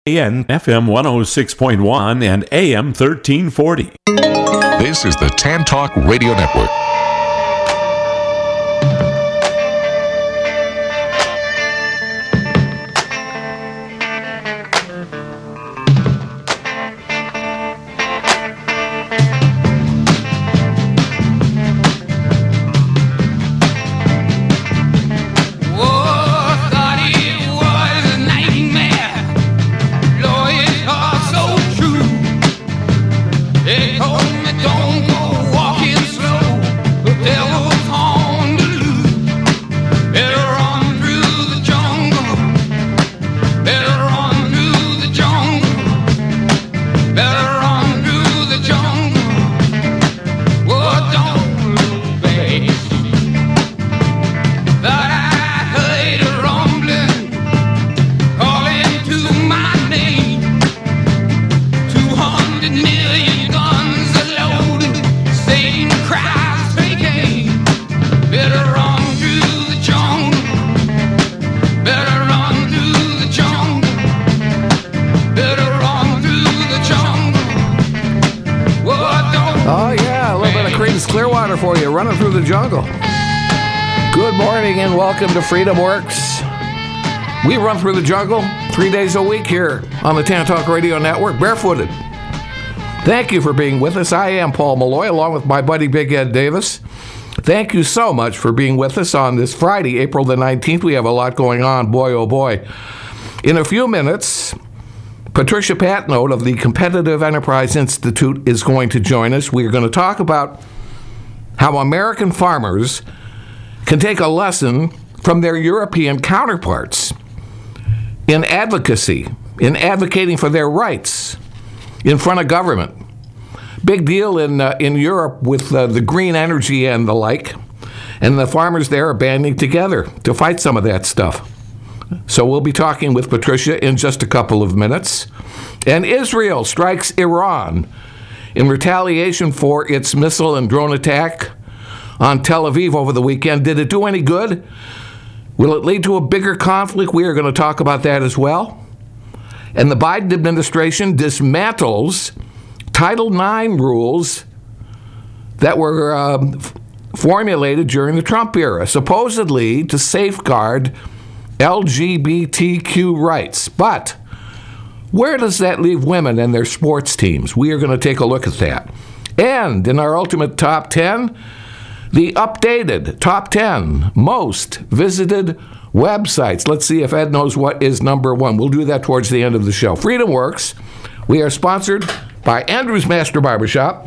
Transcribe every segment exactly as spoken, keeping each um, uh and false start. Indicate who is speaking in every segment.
Speaker 1: and F M one oh six point one and A M thirteen forty.
Speaker 2: This is the Tan Talk Radio Network.
Speaker 3: Welcome to Freedom Works. We run through the jungle three days a week here on the Tan Talk Radio Network, barefooted. Thank you for being with us. I am Paul Malloy, along with my buddy Big Ed Davis. Thank you so much for being with us on this Friday, April the nineteenth. We have a lot going on, boy, oh boy. In a few minutes, Patricia Patnode of the Competitive Enterprise Institute is going to join us. We are going to talk about how American farmers can take a lesson from their European counterparts in advocacy, in advocating for their rights in front of government. Big deal in uh, in Europe with uh, the green energy and the like, and the farmers there are banding together to fight some of that stuff. So we'll be talking with Patricia in just a couple of minutes. And Israel strikes Iran in retaliation for its missile and drone attack on Tel Aviv over the weekend. Did it do any good? Will it lead to a bigger conflict? We are going to talk about that as well. And the Biden administration dismantles Title nine rules that were uh, formulated during the Trump era, supposedly to safeguard L G B T Q rights. But where does that leave women and their sports teams? We are going to take a look at that. And in our ultimate top ten, the updated top ten most visited websites. Let's see if Ed knows what is number one. We'll do that towards the end of the show. Freedom Works. We are sponsored by Andrew's Master Barbershop.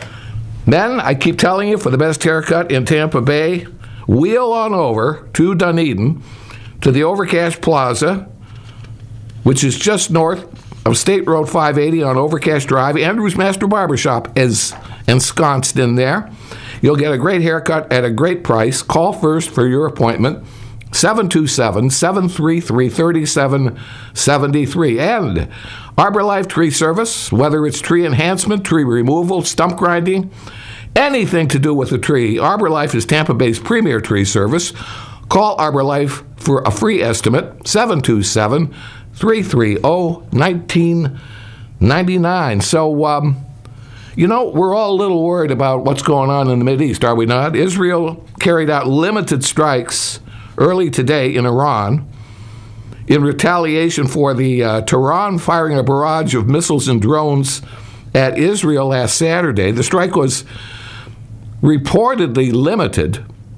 Speaker 3: Men, I keep telling you, for the best haircut in Tampa Bay, wheel on over to Dunedin to the Overcash Plaza, which is just north of State Road five eighty on Overcash Drive. Andrew's Master Barbershop is ensconced in there. You'll get a great haircut at a great price. Call first for your appointment, seven two seven, seven three three, three seven seven three. And ArborLife Tree Service, whether it's tree enhancement, tree removal, stump grinding, anything to do with a tree, ArborLife is Tampa Bay's premier tree service. Call ArborLife for a free estimate, seven two seven, three three zero, one nine nine nine. So, um... you know, we're all a little worried about what's going on in the Mideast, are we not? Israel carried out limited strikes early today in Iran in retaliation for the uh, Tehran firing a barrage of missiles and drones at Israel last Saturday. The strike was reportedly limited,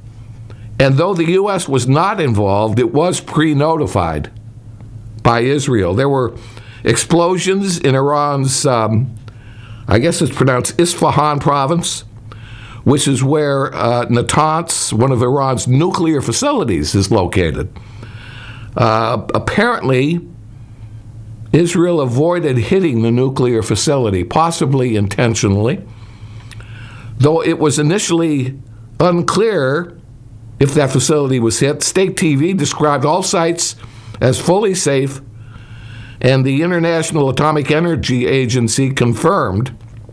Speaker 3: and though the U S was not involved, it was pre-notified by Israel. There were explosions in Iran's Um, I guess it's pronounced Isfahan province, which is where uh, Natanz, one of Iran's nuclear facilities, is located. Uh, apparently, Israel avoided hitting the nuclear facility, possibly intentionally, though it was initially unclear if that facility was hit. State T V described all sites as fully safe, and the International Atomic Energy Agency confirmed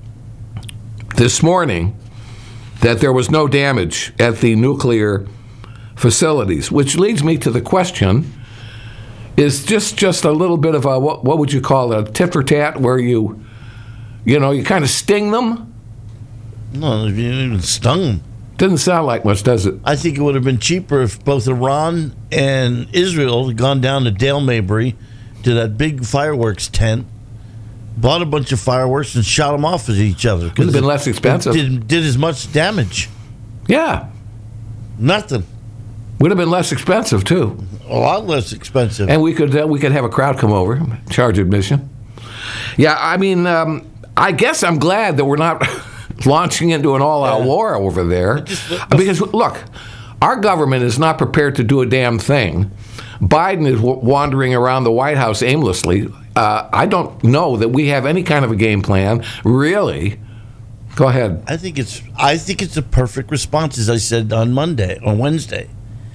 Speaker 3: this morning that there was no damage at the nuclear facilities, which leads me to the question, is just, just a little bit of a, what, what would you call it, a tit for tat, where you, you know, you kind of sting them?
Speaker 4: No, you didn't even stung them.
Speaker 3: Doesn't sound like much, does it?
Speaker 4: I think it would have been cheaper if both Iran and Israel had gone down to Dale Mabry to that big fireworks tent, bought a bunch of fireworks, and shot them off at each other.
Speaker 3: Would have been less expensive.
Speaker 4: Did, did as much damage.
Speaker 3: Yeah.
Speaker 4: Nothing.
Speaker 3: Would have been less expensive, too.
Speaker 4: A lot less expensive.
Speaker 3: And we could uh, we could have a crowd come over, charge admission. Yeah, I mean, um, I guess I'm glad that we're not launching into an all-out
Speaker 4: Yeah.
Speaker 3: war over there.
Speaker 4: Just-
Speaker 3: Because, look, our government is not prepared to do a damn thing. Biden is w- wandering around the White House aimlessly. Uh, I don't know that we have any kind of a game plan, really. Go ahead.
Speaker 4: I think it's I think it's a perfect response, as I said on Monday, on Wednesday.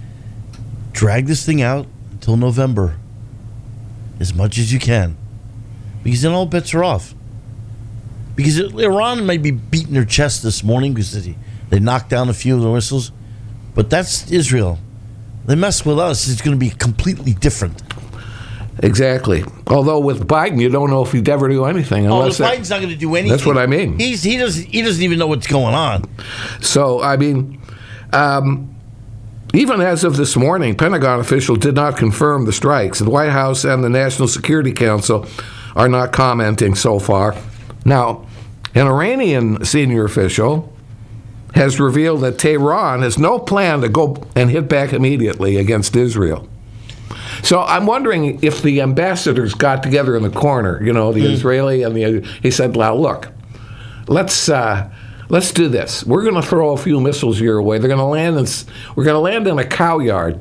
Speaker 4: Drag this thing out until November, as much as you can, because then all bets are off. Because Iran may be beating their chest this morning because they, they knocked down a few of the missiles, but that's Israel. They mess with us, it's going to be completely different.
Speaker 3: Exactly. Although with Biden, you don't know if he'd ever do anything.
Speaker 4: Oh,
Speaker 3: Unless that-
Speaker 4: Biden's not going to do anything.
Speaker 3: That's what I mean.
Speaker 4: He's he doesn't he doesn't even know what's going on.
Speaker 3: So, I mean, um, even as of this morning, Pentagon officials did not confirm the strikes. The White House and the National Security Council are not commenting so far. Now, an Iranian senior official has revealed that Tehran has no plan to go and hit back immediately against Israel. So I'm wondering if the ambassadors got together in the corner, you know, the mm. Israeli and the, he said, well, look, let's uh, let's do this. We're going to throw a few missiles your way. They're going to land in, we're going to land in a cow yard,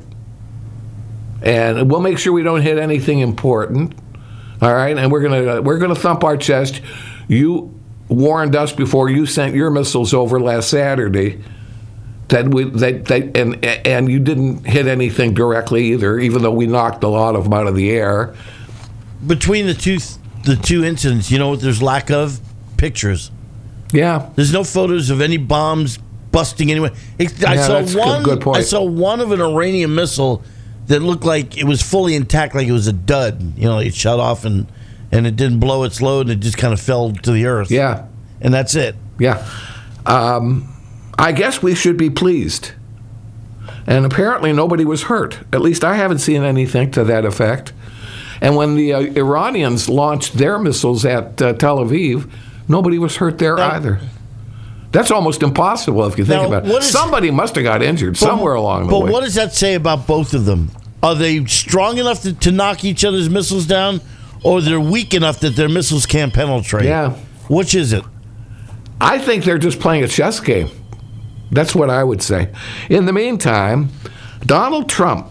Speaker 3: and we'll make sure we don't hit anything important. All right, and we're going to we're going to thump our chest. You warned us before you sent your missiles over last Saturday that we that, that and and you didn't hit anything directly either, even though we knocked a lot of them out of the air.
Speaker 4: Between the two the two incidents, you know what there's lack of? Pictures.
Speaker 3: Yeah.
Speaker 4: There's no photos of any bombs busting anywhere. It, I
Speaker 3: Yeah,
Speaker 4: saw
Speaker 3: that's a
Speaker 4: one.
Speaker 3: good point.
Speaker 4: I saw one of an Iranian missile that looked like it was fully intact, like it was a dud. You know, it shut off and and it didn't blow its load, and it just kind of fell to the earth.
Speaker 3: Yeah.
Speaker 4: And that's it.
Speaker 3: Yeah. Um, I guess we should be pleased. And apparently nobody was hurt. At least I haven't seen anything to that effect. And when the uh, Iranians launched their missiles at uh, Tel Aviv, nobody was hurt there
Speaker 4: Now-
Speaker 3: either. That's almost impossible if you think
Speaker 4: Now,
Speaker 3: about it.
Speaker 4: what is-
Speaker 3: Somebody must have got injured
Speaker 4: But-
Speaker 3: somewhere along the
Speaker 4: but
Speaker 3: way.
Speaker 4: what does that say about both of them? Are they strong enough to, to knock each other's missiles down, or they're weak enough that their missiles can't penetrate?
Speaker 3: Yeah.
Speaker 4: Which is it?
Speaker 3: I think they're just playing a chess game. That's what I would say. In the meantime, Donald Trump,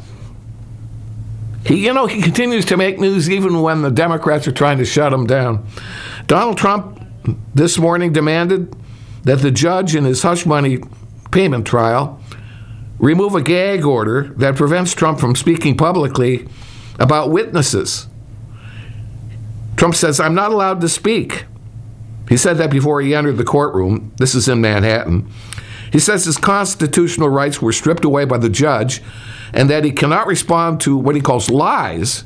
Speaker 3: he, you know, he continues to make news even when the Democrats are trying to shut him down. Donald Trump this morning demanded that the judge in his hush money payment trial remove a gag order that prevents Trump from speaking publicly about witnesses. Trump says, I'm not allowed to speak. He said that before he entered the courtroom. This is in Manhattan. He says his constitutional rights were stripped away by the judge and that he cannot respond to what he calls lies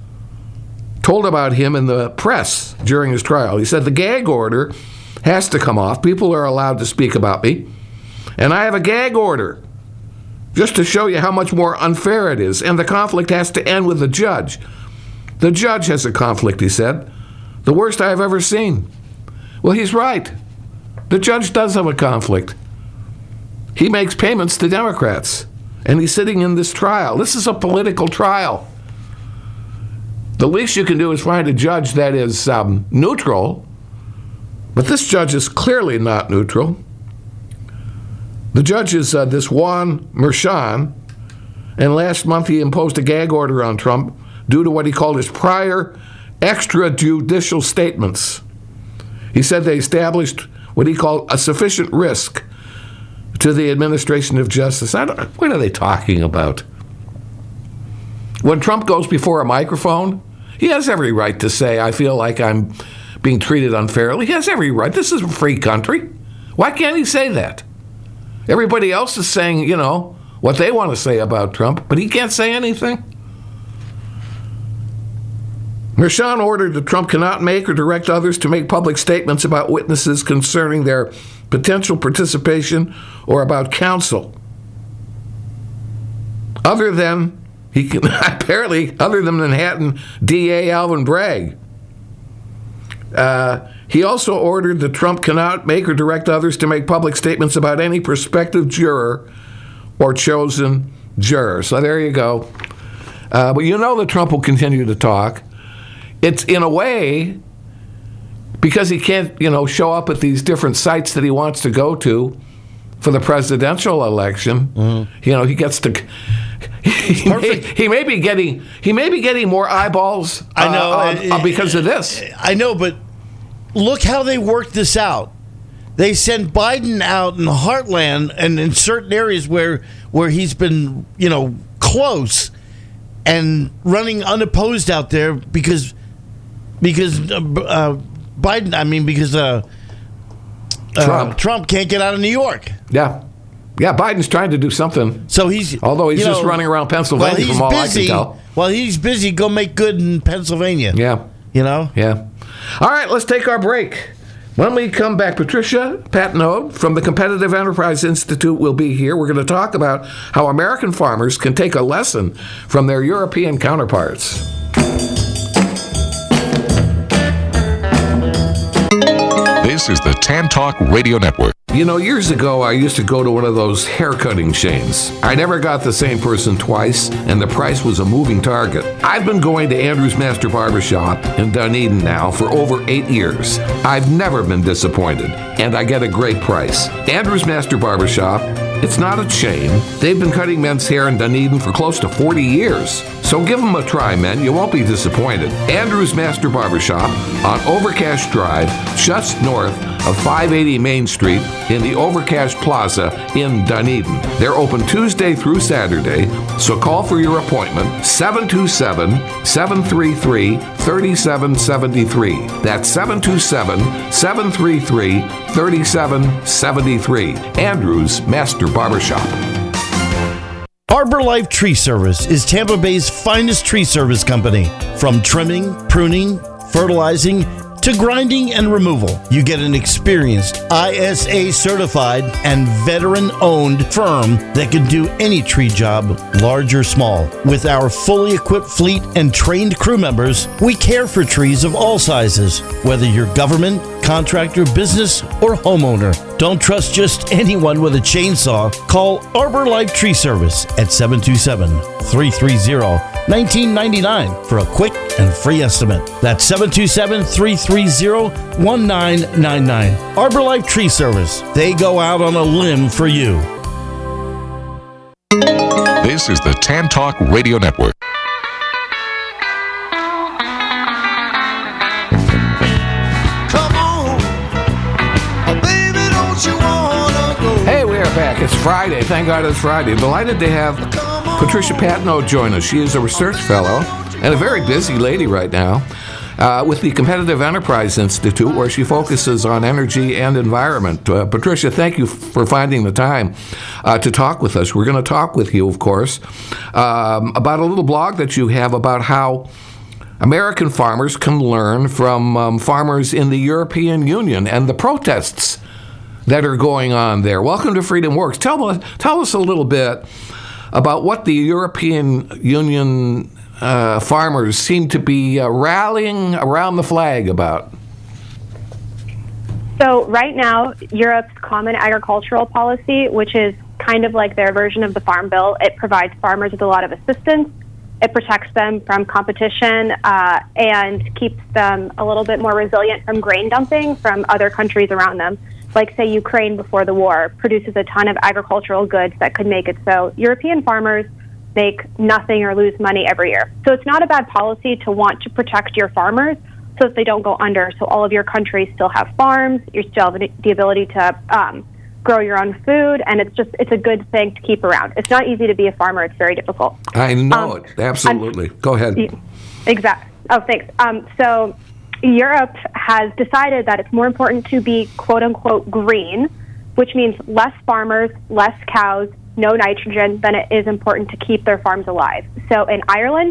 Speaker 3: told about him in the press during his trial. He said the gag order has to come off. People are allowed to speak about me. And I have a gag order just to show you how much more unfair it is. And the conflict has to end with the judge. The judge has a conflict, he said. The worst I have ever seen. Well, he's right. The judge does have a conflict. He makes payments to Democrats, and he's sitting in this trial. This is a political trial. The least you can do is find a judge that is um, neutral, but this judge is clearly not neutral. The judge is uh, this Juan Merchan, and last month he imposed a gag order on Trump due to what he called his prior extrajudicial statements. He said they established what he called a sufficient risk to the administration of justice. I don't, what are they talking about? When Trump goes before a microphone, he has every right to say, I feel like I'm being treated unfairly. He has every right. This is a free country. Why can't he say that? Everybody else is saying, you know, what they want to say about Trump, but he can't say anything. Mershon ordered that Trump cannot make or direct others to make public statements about witnesses concerning their potential participation or about counsel. Other than, he can, apparently, other than Manhattan D A Alvin Bragg. Uh, he also ordered that Trump cannot make or direct others to make public statements about any prospective juror or chosen juror. So there you go. Uh, but you know that Trump will continue to talk. It's in a way, because he can't, you know, show up at these different sites that he wants to go to for the presidential election. Mm-hmm. You know, he gets to. He may, he may be getting. He may be getting more eyeballs. Uh,
Speaker 4: I know
Speaker 3: uh, uh, because of this.
Speaker 4: I know, but look how they worked this out. They sent Biden out in the heartland and in certain areas where where he's been, you know, close and running unopposed out there because. Because uh, uh, Biden, I mean, because uh,
Speaker 3: Trump.
Speaker 4: Uh, Trump can't get out of New York.
Speaker 3: Yeah. Yeah, Biden's trying to do something.
Speaker 4: So he's,
Speaker 3: although he's
Speaker 4: you
Speaker 3: just
Speaker 4: know,
Speaker 3: running around Pennsylvania
Speaker 4: well, he's
Speaker 3: from all
Speaker 4: busy,
Speaker 3: I can tell.
Speaker 4: Well, he's busy. Go make good in Pennsylvania.
Speaker 3: Yeah.
Speaker 4: You know?
Speaker 3: Yeah. All right, let's take our break. When we come back, Patricia Patnaud from the Competitive Enterprise Institute will be here. We're going to talk about how American farmers can take a lesson from their European counterparts.
Speaker 2: This is the Tan Talk Radio Network.
Speaker 3: You know, years ago, I used to go to one of those haircutting chains. I never got the same person twice, and the price was a moving target. I've been going to Andrew's Master Barbershop in Dunedin now for over eight years. I've never been disappointed, and I get a great price. Andrew's Master Barbershop, it's not a chain. They've been cutting men's hair in Dunedin for close to forty years. So give them a try, men. You won't be disappointed. Andrew's Master Barbershop on Overcash Drive, just north of five eighty Main Street in the Overcash Plaza in Dunedin. They're open Tuesday through Saturday, so call for your appointment, seven two seven, seven three three, three seven seven three. That's seven two seven, seven three three, three seven seven three. Andrew's Master Barbershop.
Speaker 4: Arbor Life Tree Service is Tampa Bay's finest tree service company. From trimming, pruning, fertilizing, to grinding and removal, you get an experienced, I S A certified and veteran-owned firm that can do any tree job, large or small. With our fully equipped fleet and trained crew members, we care for trees of all sizes, whether you're government, contractor, business, or homeowner. Don't trust just anyone with a chainsaw. Call Arbor Life Tree Service at seven two seven, three three zero, one nine nine nine for a quick and free estimate. That's seven two seven, three three zero, one nine nine nine. Arbor Life Tree Service. They go out on a limb for you.
Speaker 2: This is the Tan Talk Radio Network.
Speaker 3: Hey, we are back. It's Friday. Thank God it's Friday. Delighted to have Patricia Patnaud join us. She is a research fellow and a very busy lady right now uh, with the Competitive Enterprise Institute, where she focuses on energy and environment. Uh, Patricia, thank you for finding the time uh, to talk with us. We're going to talk with you, of course, um, about a little blog that you have about how American farmers can learn from um, farmers in the European Union and the protests that are going on there. Welcome to Freedom Works. Tell us, tell us a little bit about what the European Union uh, farmers seem to be uh, rallying around the flag about.
Speaker 5: So right now, Europe's Common Agricultural Policy, which is kind of like their version of the Farm Bill, it provides farmers with a lot of assistance. It protects them from competition uh, and keeps them a little bit more resilient from grain dumping from other countries around them. Like, say, Ukraine before the war produces a ton of agricultural goods that could make it so European farmers make nothing or lose money every year. So it's not a bad policy to want to protect your farmers so that they don't go under. So all of your countries still have farms, you still have the ability to um, grow your own food, and it's just, it's a good thing to keep around. It's not easy to be a farmer. It's very difficult.
Speaker 3: I know
Speaker 5: um,
Speaker 3: it. Absolutely.
Speaker 5: I'm,
Speaker 3: Go ahead.
Speaker 5: Exactly. Oh, thanks. Um, so Europe has decided that it's more important to be quote-unquote green, which means less farmers, less cows, no nitrogen, than it is important to keep their farms alive. So in Ireland,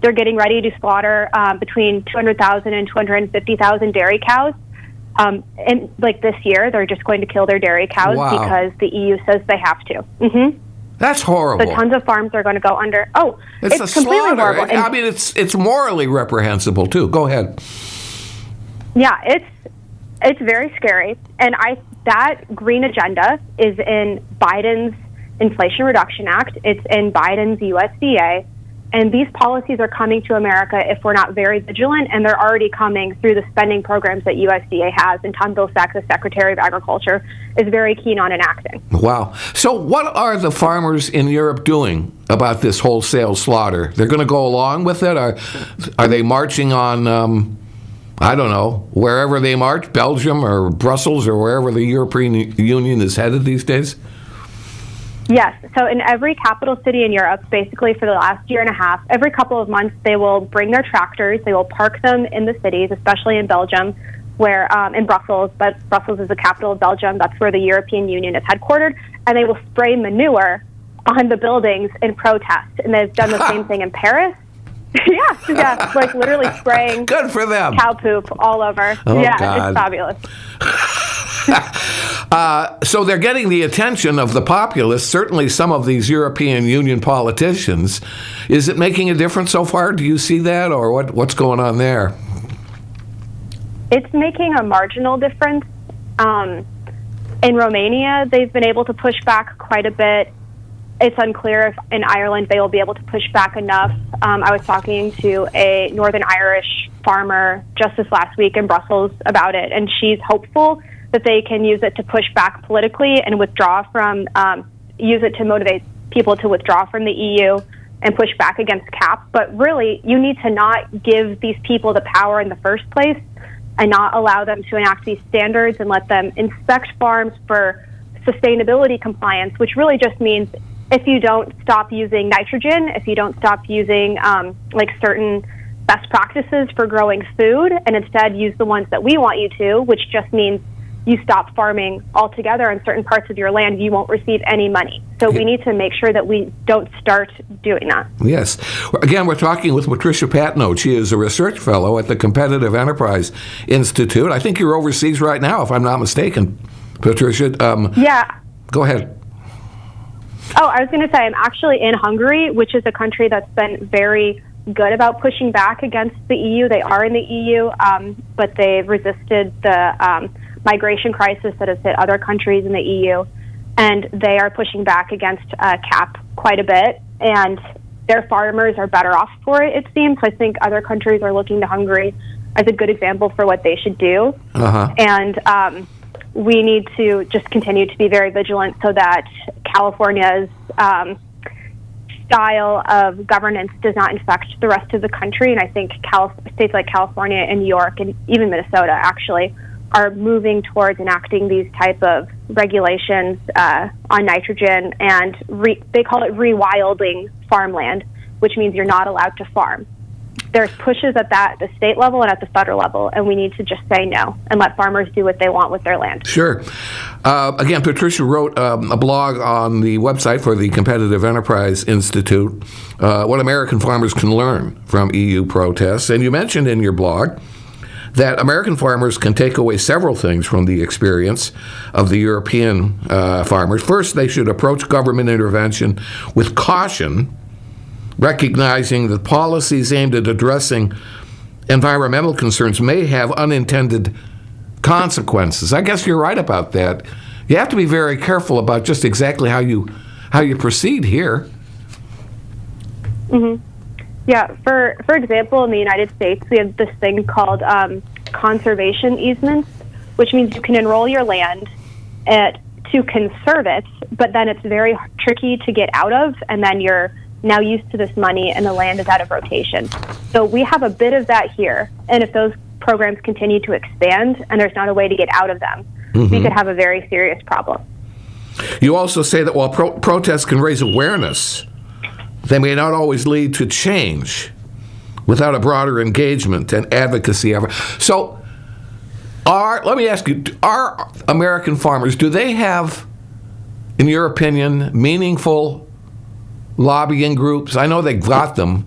Speaker 5: they're getting ready to slaughter um, between two hundred thousand and two hundred fifty thousand dairy cows. Um, and like this year, they're just going to kill their dairy cows
Speaker 3: Wow.
Speaker 5: because the E U says they have to. Mm-hmm.
Speaker 3: That's horrible.
Speaker 5: So tons of farms are going to go under. Oh,
Speaker 3: it's,
Speaker 5: it's
Speaker 3: a
Speaker 5: completely
Speaker 3: slaughter.
Speaker 5: horrible.
Speaker 3: It-
Speaker 5: And
Speaker 3: I mean, it's it's morally reprehensible too. Go ahead.
Speaker 5: yeah, it's it's very scary. And I that green agenda is in Biden's Inflation Reduction Act. It's in Biden's U S D A. And these policies are coming to America if we're not very vigilant, and they're already coming through the spending programs that U S D A has, and Tom Vilsack, the Secretary of Agriculture, is very keen on enacting.
Speaker 3: Wow. So what are the farmers in Europe doing about this wholesale slaughter? They're going to go along with it? Are, are they marching on, um, I don't know, wherever they march, Belgium or Brussels or wherever the European Union is headed these days?
Speaker 5: Yes. So in every capital city in Europe, basically for the last year and a half, every couple of months, they will bring their tractors. They will park them in the cities, especially in Belgium, where um, in Brussels, but Brussels is the capital of Belgium. That's where the European Union is headquartered. And they will spray manure on the buildings in protest. And they've done the same thing in Paris. yeah, yeah, like literally spraying
Speaker 3: Good for them.
Speaker 5: cow poop all over.
Speaker 3: Oh,
Speaker 5: yeah,
Speaker 3: God.
Speaker 5: it's fabulous.
Speaker 3: Uh, so they're getting the attention of the populace, certainly some of these European Union politicians. Is it making a difference so far? Do you see that, or what? what's going on there?
Speaker 5: It's making a marginal difference. Um, in Romania, they've been able to push back quite a bit. It's unclear if in Ireland they will be able to push back enough. Um, I was talking to a Northern Irish farmer just this last week in Brussels about it, and she's hopeful that they can use it to push back politically and withdraw from, um, use it to motivate people to withdraw from the E U and push back against C A P. But really, you need to not give these people the power in the first place and not allow them to enact these standards and let them inspect farms for sustainability compliance, which really just means if you don't stop using nitrogen, if you don't stop using um, like certain best practices for growing food and instead use the ones that we want you to, which just means you stop farming altogether in certain parts of your land, you won't receive any money. So we need to make sure that we don't start doing that.
Speaker 3: Yes. Again, we're talking with Patricia Patnode. She is a research fellow at the Competitive Enterprise Institute. I think you're overseas right now, if I'm not mistaken, Patricia. Um,
Speaker 5: Yeah.
Speaker 3: Go ahead.
Speaker 5: Oh, I was going to say I'm actually in Hungary, which is a country that's been very good about pushing back against the E U. They are in the E U, um, but they've resisted the um, migration crisis that has hit other countries in the E U, and they are pushing back against uh, C A P quite a bit, and their farmers are better off for it, it seems. I think other countries are looking to Hungary as a good example for what they should do.
Speaker 3: Uh-huh.
Speaker 5: And um, we need to just continue to be very vigilant so that California's um, style of governance does not infect the rest of the country. And I think Cal- states like California and New York and even Minnesota actually are moving towards enacting these type of regulations uh, on nitrogen, and re- they call it rewilding farmland, which means you're not allowed to farm. There's pushes at that at the state level and at the federal level, and we need to just say no and let farmers do what they want with their land.
Speaker 3: Sure. Uh, again, Patricia wrote um, a blog on the website for the Competitive Enterprise Institute, uh, what American farmers can learn from E U protests. And you mentioned in your blog that American farmers can take away several things from the experience of the European uh, farmers. First, they should approach government intervention with caution, recognizing that policies aimed at addressing environmental concerns may have unintended consequences. I guess you're right about that. You have to be very careful about just exactly how you how you proceed here.
Speaker 5: Mm-hmm. Yeah, for for example, in the United States, we have this thing called um, conservation easements, which means you can enroll your land at, to conserve it, but then it's very tricky to get out of, and then you're now used to this money and the land is out of rotation. So we have a bit of that here, and if those programs continue to expand and there's not a way to get out of them, mm-hmm. we could have a very serious problem.
Speaker 3: You also say that while pro- protests can raise awareness, they may not always lead to change without a broader engagement and advocacy effort. So, are let me ask you, are American farmers, do they have, in your opinion, meaningful lobbying groups? I know they've got them,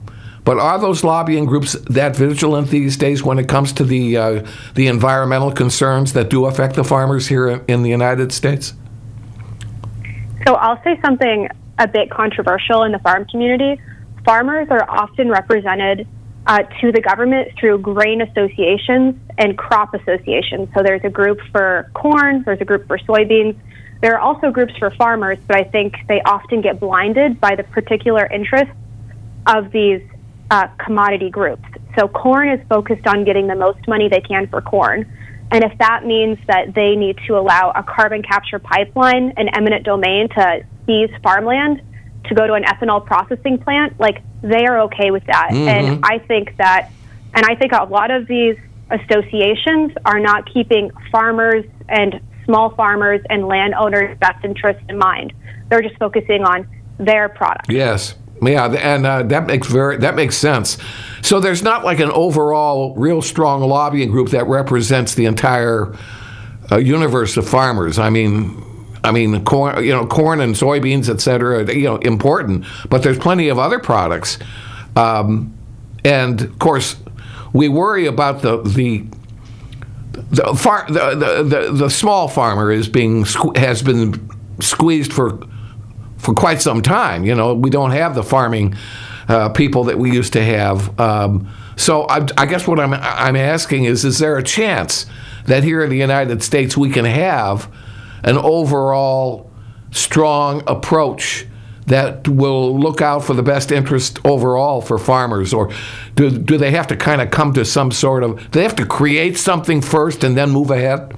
Speaker 3: But are those lobbying groups that vigilant these days when it comes to the uh, the environmental concerns that do affect the farmers here in the United States?
Speaker 5: So I'll say something a bit controversial in the farm community. Farmers are often represented uh, to the government through grain associations and crop associations. So there's a group for corn, there's a group for soybeans. There are also groups for farmers, but I think they often get blinded by the particular interests of these uh, commodity groups. So corn is focused on getting the most money they can for corn. And if that means that they need to allow a carbon capture pipeline, an eminent domain, to seize farmland to go to an ethanol processing plant, like, they are okay with that. Mm-hmm. And I think that, and I think a lot of these associations are not keeping farmers and small farmers and landowners' best interests in mind. They're just focusing on their product.
Speaker 3: Yes. Yeah, and uh, that makes very that makes sense. So there's not like an overall real strong lobbying group that represents the entire uh, universe of farmers. I mean, I mean, corn, you know, corn and soybeans, et cetera, you know, important. But there's plenty of other products, um, and of course, we worry about the the the, far, the, the, the, the small farmer is being has been squeezed for. for quite some time. You know, we don't have the farming uh, people that we used to have. Um, so I, I guess what I'm I'm asking is, is there a chance that here in the United States we can have an overall strong approach that will look out for the best interest overall for farmers? Or do, do they have to kind of come to some sort of, do they have to create something first and then move ahead?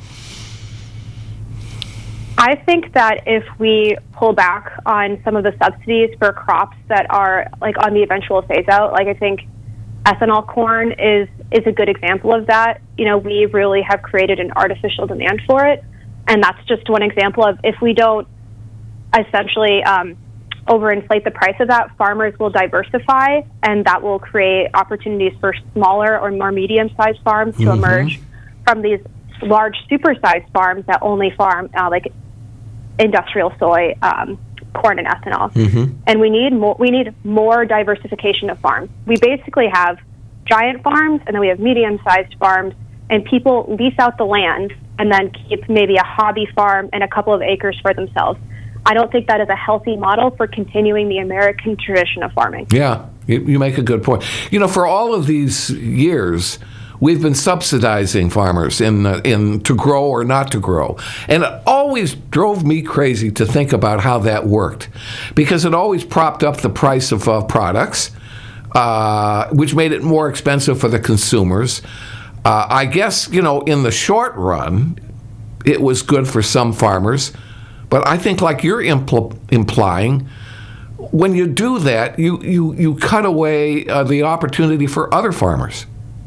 Speaker 5: I think that if we pull back on some of the subsidies for crops that are like on the eventual phase out, like I think ethanol corn is is a good example of that. You know, we really have created an artificial demand for it, and that's just one example of, if we don't essentially um, overinflate the price of that, farmers will diversify, and that will create opportunities for smaller or more medium-sized farms to mm-hmm. emerge from these large super-sized farms that only farm uh, like industrial soy, um, corn, and ethanol. Mm-hmm. And we need more. We need more diversification of farms. We basically have giant farms, and then we have medium-sized farms, and people lease out the land and then keep maybe a hobby farm and a couple of acres for themselves. I don't think that is a healthy model for continuing the American tradition of farming.
Speaker 3: Yeah, you, you make a good point. You know, for all of these years, we've been subsidizing farmers in uh, in to grow or not to grow. And it always drove me crazy to think about how that worked, because it always propped up the price of uh, products, uh, which made it more expensive for the consumers. Uh, I guess, you know, in the short run, it was good for some farmers. But I think, like you're impl- implying, when you do that, you, you, you cut away uh, the opportunity for other farmers.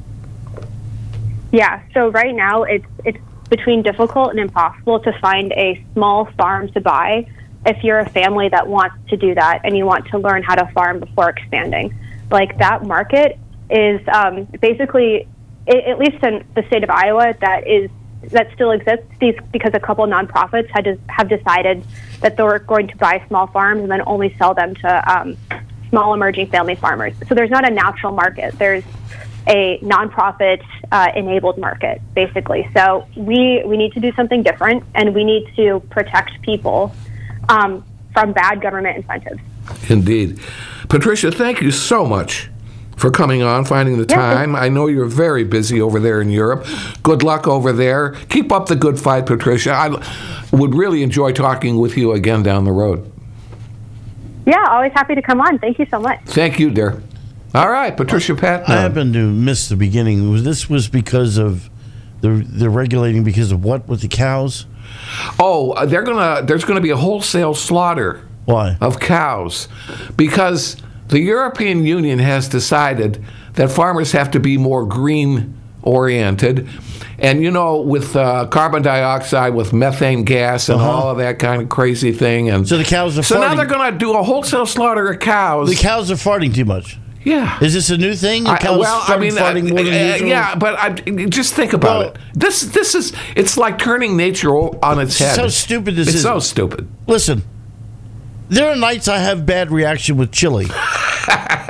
Speaker 5: Yeah, so right now it's it's between difficult and impossible to find a small farm to buy if you're a family that wants to do that and you want to learn how to farm before expanding. Like, that market is um, basically, at least in the state of Iowa, that is that still exists these, because a couple nonprofits had to, have decided that they were going to buy small farms and then only sell them to um, small emerging family farmers. So there's not a natural market. There's a nonprofit uh, enabled market, basically. So we we need to do something different, and we need to protect people um, from bad government incentives.
Speaker 3: Indeed. Patricia, thank you so much for coming on, finding the time. I know you're very busy over there in Europe. Good luck over there. Keep up the good fight, Patricia. I would really enjoy talking with you again down the road.
Speaker 5: Yeah, always happy to come on. Thank you so much.
Speaker 3: Thank you, dear. All right, Patricia Patton.
Speaker 4: I happened to miss the beginning. This was because of the the regulating because of what with the cows?
Speaker 3: Oh, they're gonna. There's gonna be a wholesale slaughter.
Speaker 4: Why?
Speaker 3: Of cows, because the European Union has decided that farmers have to be more green oriented, and you know, with uh, carbon dioxide, with methane gas, and uh-huh. all of that kind of crazy thing, and
Speaker 4: so the cows are.
Speaker 3: So
Speaker 4: farting.
Speaker 3: Now they're gonna do a wholesale slaughter of cows.
Speaker 4: The cows are farting too much.
Speaker 3: Yeah.
Speaker 4: Is this a new thing?
Speaker 3: I, well, I mean,
Speaker 4: farting more than
Speaker 3: uh,
Speaker 4: usual?
Speaker 3: yeah, but I, just think about well, it. This, this is, it's like turning nature on its head.
Speaker 4: So stupid this
Speaker 3: it's
Speaker 4: is.
Speaker 3: It's so stupid.
Speaker 4: Listen, there are nights I have bad reaction with chili.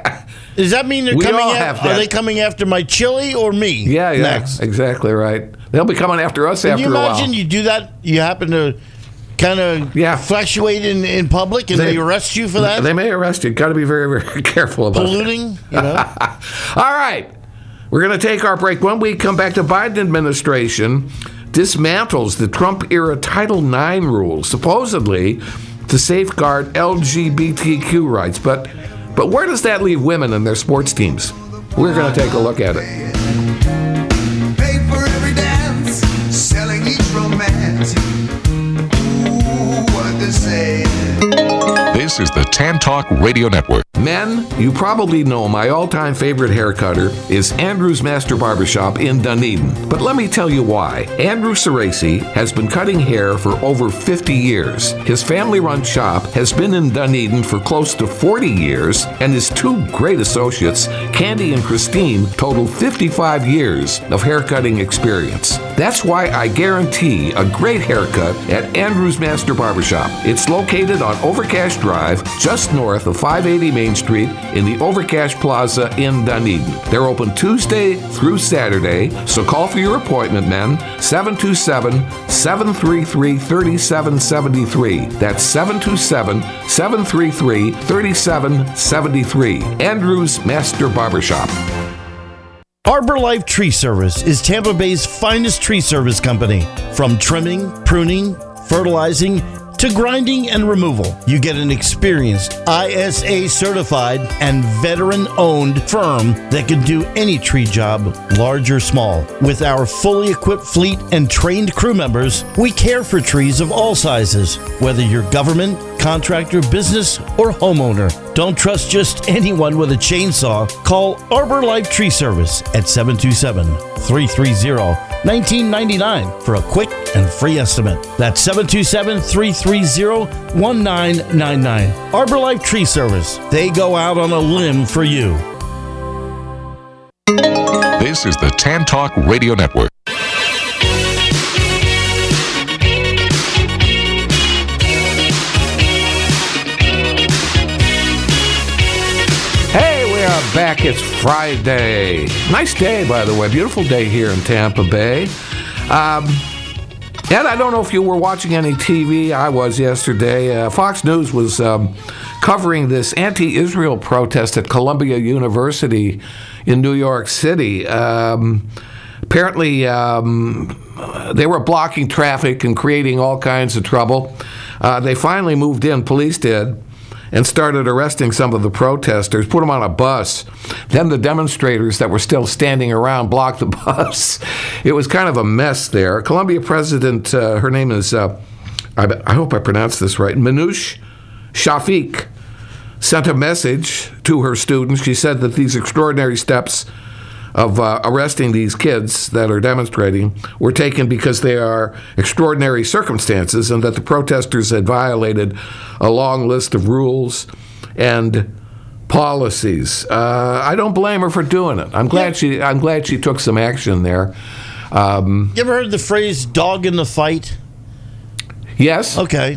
Speaker 4: Does that mean they're
Speaker 3: We
Speaker 4: coming
Speaker 3: all
Speaker 4: after,
Speaker 3: have
Speaker 4: are
Speaker 3: that.
Speaker 4: they coming after my chili or me?
Speaker 3: Yeah, yeah,
Speaker 4: next?
Speaker 3: exactly right. They'll be coming after us
Speaker 4: Can
Speaker 3: after
Speaker 4: you
Speaker 3: a while.
Speaker 4: imagine you do that? You happen to kind of
Speaker 3: Yeah.
Speaker 4: fluctuate in, in public and
Speaker 3: They-
Speaker 4: they, arrest you for that?
Speaker 3: They may arrest you. Got to be very, very careful about that.
Speaker 4: Polluting, you know?
Speaker 3: All right. We're going to take our break. When we come back, the Biden administration dismantles the Trump-era Title nine rules, supposedly to safeguard L G B T Q rights. But, but where does that leave women and their sports teams? We're going to take a look at it.
Speaker 6: Pay for every dance, selling each romance. Ooh, what to say?
Speaker 2: This is the Tan Talk Radio Network.
Speaker 3: Men, you probably know my all-time favorite hair cutter is Andrew's Master Barbershop in Dunedin. But let me tell you why. Andrew Cerasi has been cutting hair for over fifty years. His family-run shop has been in Dunedin for close to forty years, and his two great associates, Candy and Christine, total fifty-five years of haircutting experience. That's why I guarantee a great haircut at Andrew's Master Barbershop. It's located on Overcash Drive, just north of five eighty Main Street in the Overcash Plaza in Dunedin. They're open Tuesday through Saturday, so call for your appointment, men. seven two seven, seven three three, three seven seven three. That's seven two seven, seven three three, three seven seven three. Andrew's Master Barbershop.
Speaker 4: Arbor Life Tree Service is Tampa Bay's finest tree service company. From trimming, pruning, fertilizing, to grinding and removal. You get an experienced, I S A certified and veteran owned firm that can do any tree job, large or small. With our fully equipped fleet and trained crew members, we care for trees of all sizes, whether you're government, contractor, business, or homeowner. Don't trust just anyone with a chainsaw. Call Arbor Life Tree Service at seven two seven, three three zero, one nine nine nine for a quick and free estimate. That's seven two seven, three three zero, one nine nine nine. Arbor Life Tree Service. They go out on a limb for you.
Speaker 2: This is the Tan Talk Radio Network.
Speaker 3: Hey, we are back. It's Friday. Nice day, by the way. Beautiful day here in Tampa Bay. Um, Ed, I don't know if you were watching any T V. I was yesterday. Uh, Fox News was um, covering this anti-Israel protest at Columbia University in New York City. Um, apparently, um, they were blocking traffic and creating all kinds of trouble. Uh, they finally moved in, police did, and started arresting some of the protesters, put them on a bus. Then the demonstrators that were still standing around blocked the bus. It was kind of a mess there. Columbia president, uh, her name is, uh, I, I hope I pronounced this right, Minouche Shafik, sent a message to her students. She said that these extraordinary steps of uh, arresting these kids that are demonstrating were taken because they are extraordinary circumstances and that the protesters had violated a long list of rules and policies. Uh, I don't blame her for doing it. I'm glad
Speaker 4: Yeah.
Speaker 3: she. I'm glad she took some action there. Um,
Speaker 4: You ever heard the phrase dog in the fight?
Speaker 3: yes.
Speaker 4: Okay.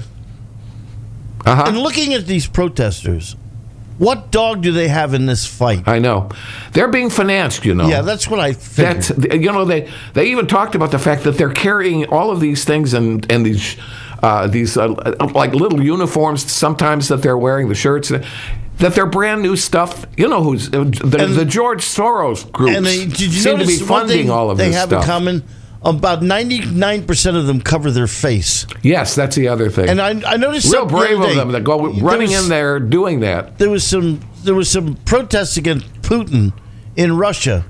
Speaker 3: Uh huh.
Speaker 4: And looking at these protesters, what dog do they have in this fight?
Speaker 3: I know. They're being financed. You know.
Speaker 4: Yeah, that's what I figured.
Speaker 3: That you know they they even talked about the fact that they're carrying all of these things and and these uh, these uh, like little uniforms sometimes that they're wearing, the shirts that they're brand new stuff. You know who's the,
Speaker 4: And-
Speaker 3: the George Soros groups
Speaker 4: And they, did you
Speaker 3: seem to be
Speaker 4: notice one
Speaker 3: funding
Speaker 4: thing
Speaker 3: all of
Speaker 4: they
Speaker 3: this
Speaker 4: have
Speaker 3: stuff.
Speaker 4: in common? About ninety-nine percent of them cover their face.
Speaker 3: Yes, that's the other thing.
Speaker 4: And I, I noticed
Speaker 3: Real
Speaker 4: something the
Speaker 3: brave
Speaker 4: other
Speaker 3: of
Speaker 4: day.
Speaker 3: them that go
Speaker 4: There
Speaker 3: running
Speaker 4: was-
Speaker 3: in there doing that.
Speaker 4: There was some there was some protests against Putin in Russia,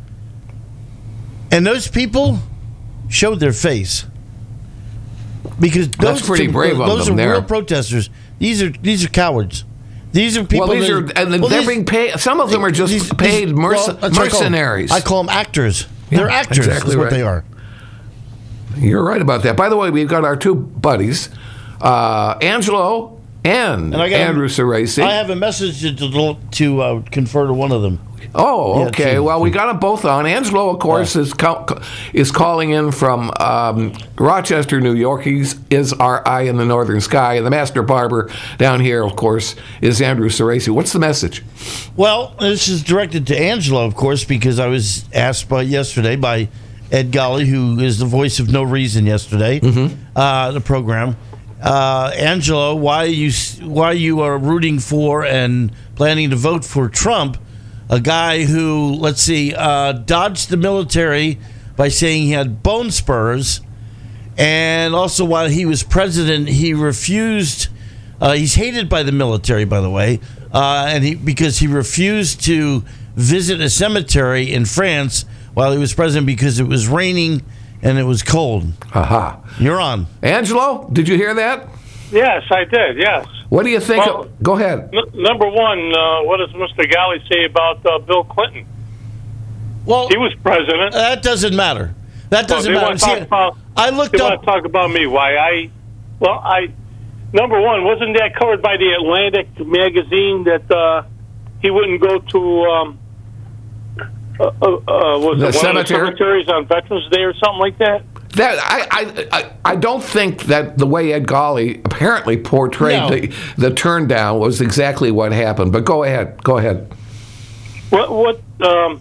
Speaker 4: and those people showed their face because those
Speaker 3: That's pretty
Speaker 4: two-
Speaker 3: brave of
Speaker 4: those
Speaker 3: them
Speaker 4: are
Speaker 3: there.
Speaker 4: real protesters. These are these are cowards. These are people.
Speaker 3: Well, these
Speaker 4: that,
Speaker 3: are and
Speaker 4: well,
Speaker 3: they're
Speaker 4: these-
Speaker 3: being paid. Some of them are just
Speaker 4: these-
Speaker 3: paid
Speaker 4: these-
Speaker 3: merc-
Speaker 4: well, that's what I call them.
Speaker 3: mercenaries.
Speaker 4: I call them actors.
Speaker 3: Yeah,
Speaker 4: They're actors.
Speaker 3: exactly
Speaker 4: That's what
Speaker 3: right.
Speaker 4: they are.
Speaker 3: You're right about that. By the way, we've got our two buddies, uh, Angelo and,
Speaker 4: And I got
Speaker 3: Andrew Cerasi.
Speaker 4: I have a message to to, to uh, confer to one of them.
Speaker 3: Oh,
Speaker 4: Yeah,
Speaker 3: okay.
Speaker 4: two.
Speaker 3: Well, we got them both on. Angelo, of course, is co- is calling in from um, Rochester, New York. He's is our eye in the northern sky. And the master barber down here, of course, is Andrew Ceresi. What's the message?
Speaker 4: Well, this is directed to Angelo, of course, because I was asked by yesterday by Ed Golly, who is the voice of No Reason yesterday, mm-hmm. uh, the program. Uh, Angelo, why you why you are rooting for and planning to vote for Trump, a guy who, let's see, uh, dodged the military by saying he had bone spurs, and also while he was president, he refused. Uh, he's hated by the military, by the way, uh, and he because he refused to visit a cemetery in France while he was president because it was raining and it was cold.
Speaker 3: Aha.
Speaker 4: You're on.
Speaker 3: Angelo, did you hear that?
Speaker 7: Yes, I did, yes.
Speaker 3: What do you think?
Speaker 7: Well,
Speaker 3: of, go ahead.
Speaker 7: N- number one, uh, what does Mister Galley say about uh, Bill Clinton?
Speaker 4: Well,
Speaker 7: He was president.
Speaker 4: that doesn't matter. That
Speaker 7: Well,
Speaker 4: doesn't
Speaker 7: they
Speaker 4: matter.
Speaker 7: want to talk
Speaker 4: See,
Speaker 7: about,
Speaker 4: I looked
Speaker 7: they want
Speaker 4: up.
Speaker 7: to talk about me. Why I? Well, I. Number one, wasn't that covered by the Atlantic magazine that uh, he wouldn't go to? Um, uh, uh, uh, was
Speaker 3: The
Speaker 7: it one
Speaker 3: cemetery?
Speaker 7: of the cemeteries on Veterans Day or something like that?
Speaker 3: That I, I I I don't think that the way Ed Golly apparently portrayed
Speaker 4: No.
Speaker 3: the the turn down was exactly what happened. But go ahead, go ahead.
Speaker 7: What? What? Um,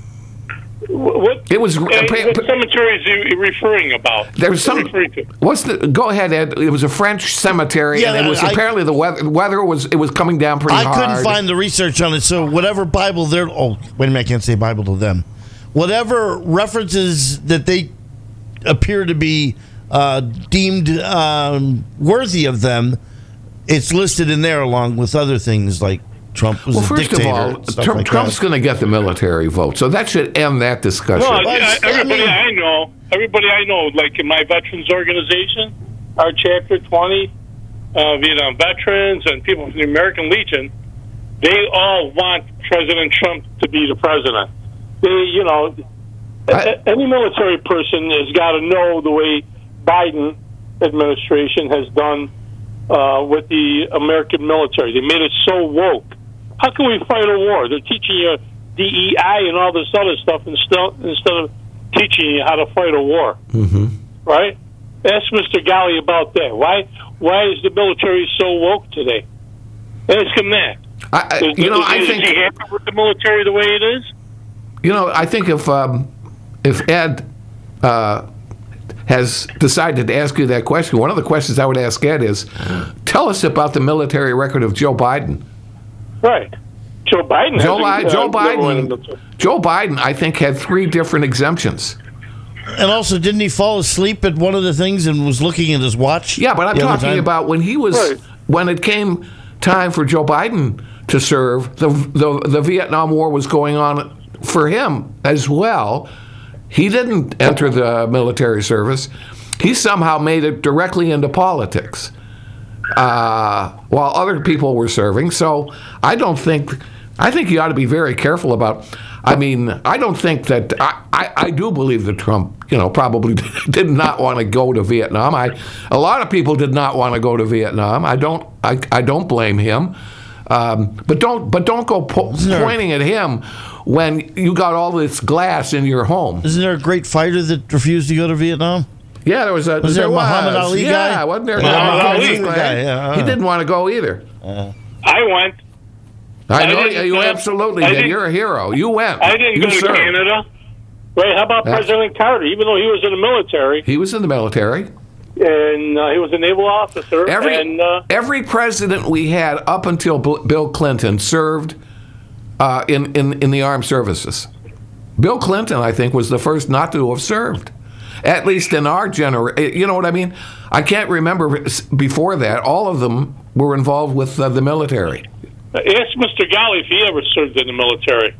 Speaker 7: what?
Speaker 3: It was-
Speaker 7: uh, what cemetery is he referring about?
Speaker 3: There's some.
Speaker 7: Referring to?
Speaker 3: What's the? Go ahead, Ed. It was a French cemetery,
Speaker 4: Yeah,
Speaker 3: and it was
Speaker 4: I-
Speaker 3: apparently the weather. Weather was it was coming down pretty
Speaker 4: I
Speaker 3: hard.
Speaker 4: couldn't find the research on it, so whatever Bible they're. Oh, wait a minute, I can't say Bible to them. Whatever references that they appear to be uh, deemed um, worthy of them, it's listed in there along with other things like Trump was
Speaker 3: Well,
Speaker 4: a
Speaker 3: first of
Speaker 4: dictator.
Speaker 3: all,
Speaker 4: and stuff
Speaker 3: Trump,
Speaker 4: like
Speaker 3: Trump's
Speaker 4: that.
Speaker 3: going to get the military vote, so that should end that discussion.
Speaker 7: Well,
Speaker 4: Well,
Speaker 7: I,
Speaker 4: I
Speaker 7: everybody
Speaker 4: mean-
Speaker 7: I know, everybody I know, like in my veterans organization, our chapter twenty, uh, Vietnam veterans and people from the American Legion, they all want President Trump to be the president. They, you know,
Speaker 3: I-
Speaker 7: a- any military person has got to know the way Biden administration has done uh, with the American military. They made it so woke. How can we fight a war? They're teaching you D E I and all this other stuff instead instead of teaching you how to fight a war. Mm-hmm. Right? Ask Mister Galley about that. Why why is the military so woke today? Ask him that.
Speaker 3: I, I,
Speaker 7: Is,
Speaker 3: you know,
Speaker 7: is,
Speaker 3: I
Speaker 7: is
Speaker 3: think
Speaker 7: he happy with the military the way it is?
Speaker 3: you know, I think if um, if Ed uh, has decided to ask you that question, one of the questions I would ask Ed is, tell us about the military record of Joe Biden.
Speaker 7: Right. Joe Biden.
Speaker 3: Joe,
Speaker 7: hasn't,
Speaker 3: Bi- Joe
Speaker 7: uh, never went in the
Speaker 3: Biden.
Speaker 7: military.
Speaker 3: Joe Biden, I think, had three different exemptions.
Speaker 4: And also, didn't he fall asleep at one of the things and was looking at his watch?
Speaker 3: Yeah, but I'm
Speaker 4: the other
Speaker 3: talking
Speaker 4: time?
Speaker 3: about when he was
Speaker 7: Right.
Speaker 3: when it came time for Joe Biden to serve. The the the Vietnam War was going on for him as well. He didn't enter the military service. He somehow made it directly into politics, uh, while other people were serving. So I don't think. I think you ought to be very careful about. I mean, I don't think that. I, I, I do believe that Trump, you know, probably did not want to go to Vietnam. I a lot of people did not want to go to Vietnam. I don't. I, I don't blame him. Um, but don't. But don't go po- pointing at him when you got all this glass in your home.
Speaker 4: Isn't there a great fighter that refused to go to Vietnam?
Speaker 3: Yeah, there was a.
Speaker 4: Was there a Muhammad Ali
Speaker 3: yeah,
Speaker 4: guy?
Speaker 3: wasn't there?
Speaker 7: Muhammad Ali
Speaker 3: guy?
Speaker 4: guy, yeah,
Speaker 3: He
Speaker 4: uh.
Speaker 3: didn't want to go either.
Speaker 7: I went.
Speaker 3: I
Speaker 7: I
Speaker 3: know
Speaker 7: didn't,
Speaker 3: you
Speaker 7: uh,
Speaker 3: absolutely
Speaker 7: I
Speaker 3: did.
Speaker 7: didn't-
Speaker 3: You're a hero. You went.
Speaker 7: I didn't
Speaker 3: you
Speaker 7: go to
Speaker 3: served.
Speaker 7: Canada. Right? How about
Speaker 3: That's-
Speaker 7: President Carter? Even though he was in the military
Speaker 3: He was in the military.
Speaker 7: and uh, he was a naval officer,
Speaker 3: Every
Speaker 7: and uh,
Speaker 3: every president we had up until Bill Bill Clinton served uh, in, in in the armed services. Bill Clinton, I think, was the first not to have served, at least in our generation. You know what I mean? I can't remember before that. All of them were involved with uh, the military.
Speaker 7: ask Mister Galley if he ever served in the military.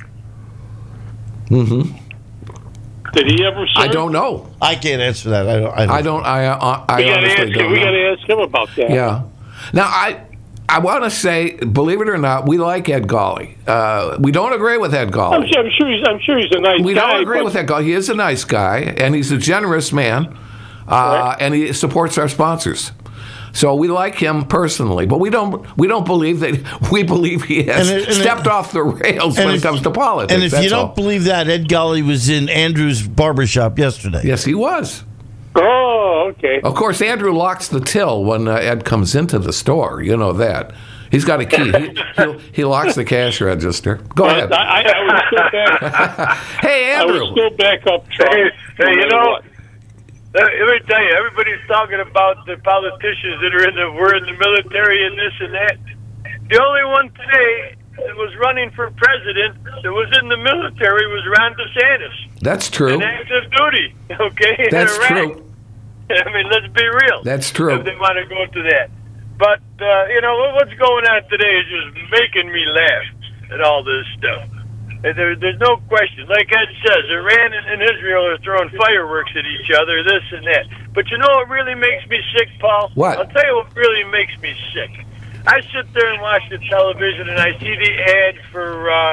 Speaker 3: Mm-hmm.
Speaker 7: Did he ever serve?
Speaker 3: I don't know.
Speaker 4: I can't answer that. I don't. I don't,
Speaker 3: I don't. I uh, I
Speaker 7: We got to
Speaker 3: honestly
Speaker 7: ask
Speaker 3: don't
Speaker 7: him. We
Speaker 3: know.
Speaker 7: got to ask him about that.
Speaker 3: Yeah. Now, I I want to say, believe it or not, we like Ed Golly. Uh, we don't agree with Ed
Speaker 7: I'm
Speaker 3: Golly.
Speaker 7: sure, I'm sure he's. I'm sure he's a nice
Speaker 3: We
Speaker 7: guy.
Speaker 3: don't agree
Speaker 7: but
Speaker 3: with Ed Golly. He is a nice guy, and he's a generous man, uh,
Speaker 7: Right.
Speaker 3: and he supports our sponsors. So we like him personally, but we don't we don't believe that we believe he has
Speaker 4: And it- and
Speaker 3: stepped
Speaker 4: it-
Speaker 3: off the rails
Speaker 4: and
Speaker 3: when
Speaker 4: if-
Speaker 3: it comes to politics.
Speaker 4: And if
Speaker 3: that's
Speaker 4: you don't
Speaker 3: all.
Speaker 4: believe that, Ed Gully was in Andrew's barbershop yesterday.
Speaker 3: Yes, he was.
Speaker 7: Oh, okay.
Speaker 3: Of course, Andrew locks the till when uh, Ed comes into the store. You know that. He's got a key. He, he'll, he locks the cash register. Go
Speaker 7: I,
Speaker 3: ahead.
Speaker 7: I, I was still back.
Speaker 3: Hey,
Speaker 7: I
Speaker 3: Andrew.
Speaker 7: was still back up Trump.
Speaker 8: Hey,
Speaker 7: no
Speaker 8: hey, you
Speaker 7: matter
Speaker 8: know,
Speaker 7: what.
Speaker 8: uh, let me tell you, everybody's talking about the politicians that are in the we're in the military and this and that. The only one today that was running for president that was in the military was Ron DeSantis.
Speaker 3: That's true.
Speaker 8: In active duty, okay? in
Speaker 3: That's
Speaker 8: Iraq.
Speaker 3: true.
Speaker 8: I mean, let's be real.
Speaker 3: That's true.
Speaker 8: If they want to go to that. But, uh, you know, what- what's going on today is just making me laugh at all this stuff. And there, there's no question. Like Ed says, Iran and, and Israel are throwing fireworks at each other, this and that. But you know what really makes me sick, Paul?
Speaker 3: What?
Speaker 8: I'll tell you what really makes me sick. I sit there and watch the television, and I see the ad for, uh,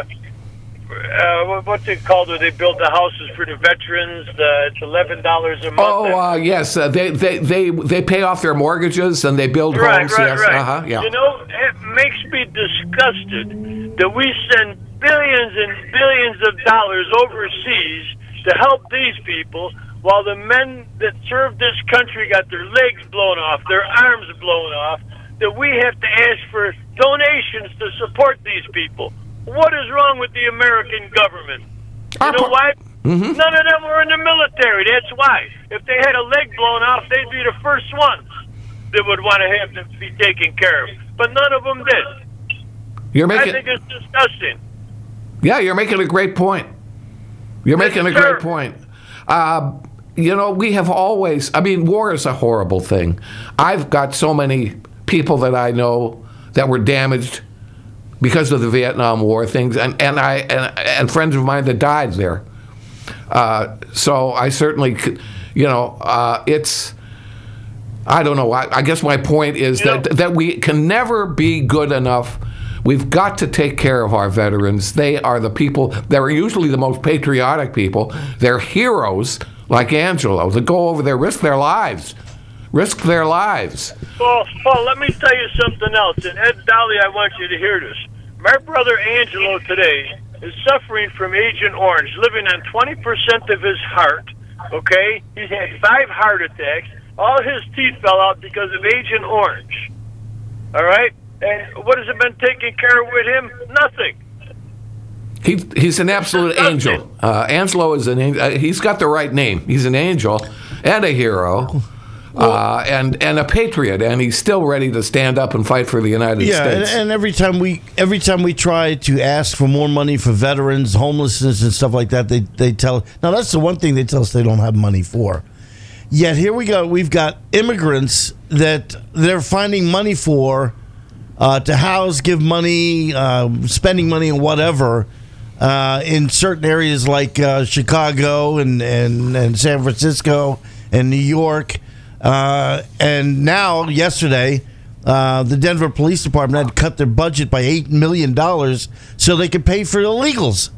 Speaker 8: uh, what- what's it called where they build the houses for the veterans? Uh, it's eleven dollars a month.
Speaker 3: Oh, uh, yes. Uh, they, they they they pay off their mortgages and they build
Speaker 8: Right,
Speaker 3: homes.
Speaker 8: right,
Speaker 3: yes.
Speaker 8: right.
Speaker 3: Uh-huh. Yeah.
Speaker 8: You know, it makes me disgusted that we send billions and billions of dollars overseas to help these people while the men that serve this country got their legs blown off, their arms blown off, that we have to ask for donations to support these people. What is wrong with the American government? You
Speaker 3: Our
Speaker 8: know
Speaker 3: par-
Speaker 8: why?
Speaker 3: Mhm.
Speaker 8: None of them were in the military. That's why. If they had a leg blown off, they'd be the first ones that would want to have them be taken care of. But none of them did.
Speaker 3: You're
Speaker 8: I
Speaker 3: making
Speaker 8: think it's disgusting.
Speaker 3: yeah. You're making a great point. You're
Speaker 8: Yes,
Speaker 3: making a
Speaker 8: sir.
Speaker 3: great point. Uh, you know, we have always. I mean, war is a horrible thing. I've got so many people that I know that were damaged because of the Vietnam War things, and, and I and, and friends of mine that died there. Uh, so I certainly, c- you know, uh, it's. I don't know. I, I guess my point is
Speaker 8: You
Speaker 3: that
Speaker 8: know-
Speaker 3: that we can never be good enough. We've got to take care of our veterans. They are the people. They're usually the most patriotic people. They're heroes like Angelo that go over there, risk their lives, risk their lives.
Speaker 8: Paul, Paul, let me tell you something else. And Ed Dolly, I want you to hear this. My brother Angelo today is suffering from Agent Orange, living on twenty percent of his heart, okay? He's had five heart attacks. All his teeth fell out because of Agent Orange, all right? And what has it been taking care of with him? Nothing.
Speaker 3: He, he's an absolute
Speaker 8: Disgusting.
Speaker 3: angel. Uh, Angelo is an angel. Uh, he's got the right name. He's an angel and a hero. Uh, and and a patriot, and he's still ready to stand up and fight for the United
Speaker 4: Yeah, and,
Speaker 3: States.
Speaker 4: and every time we every time we try to ask for more money for veterans, homelessness, and stuff like that, they they tell. Now that's the one thing they tell us they don't have money for. Yet here we go. We've got immigrants that they're finding money for uh, to house, give money, uh, spending money, and whatever uh, in certain areas like uh, Chicago and, and and San Francisco and New York. Uh, and now, yesterday, uh, the Denver Police Department had to cut their budget by eight million dollars so they could pay for illegals.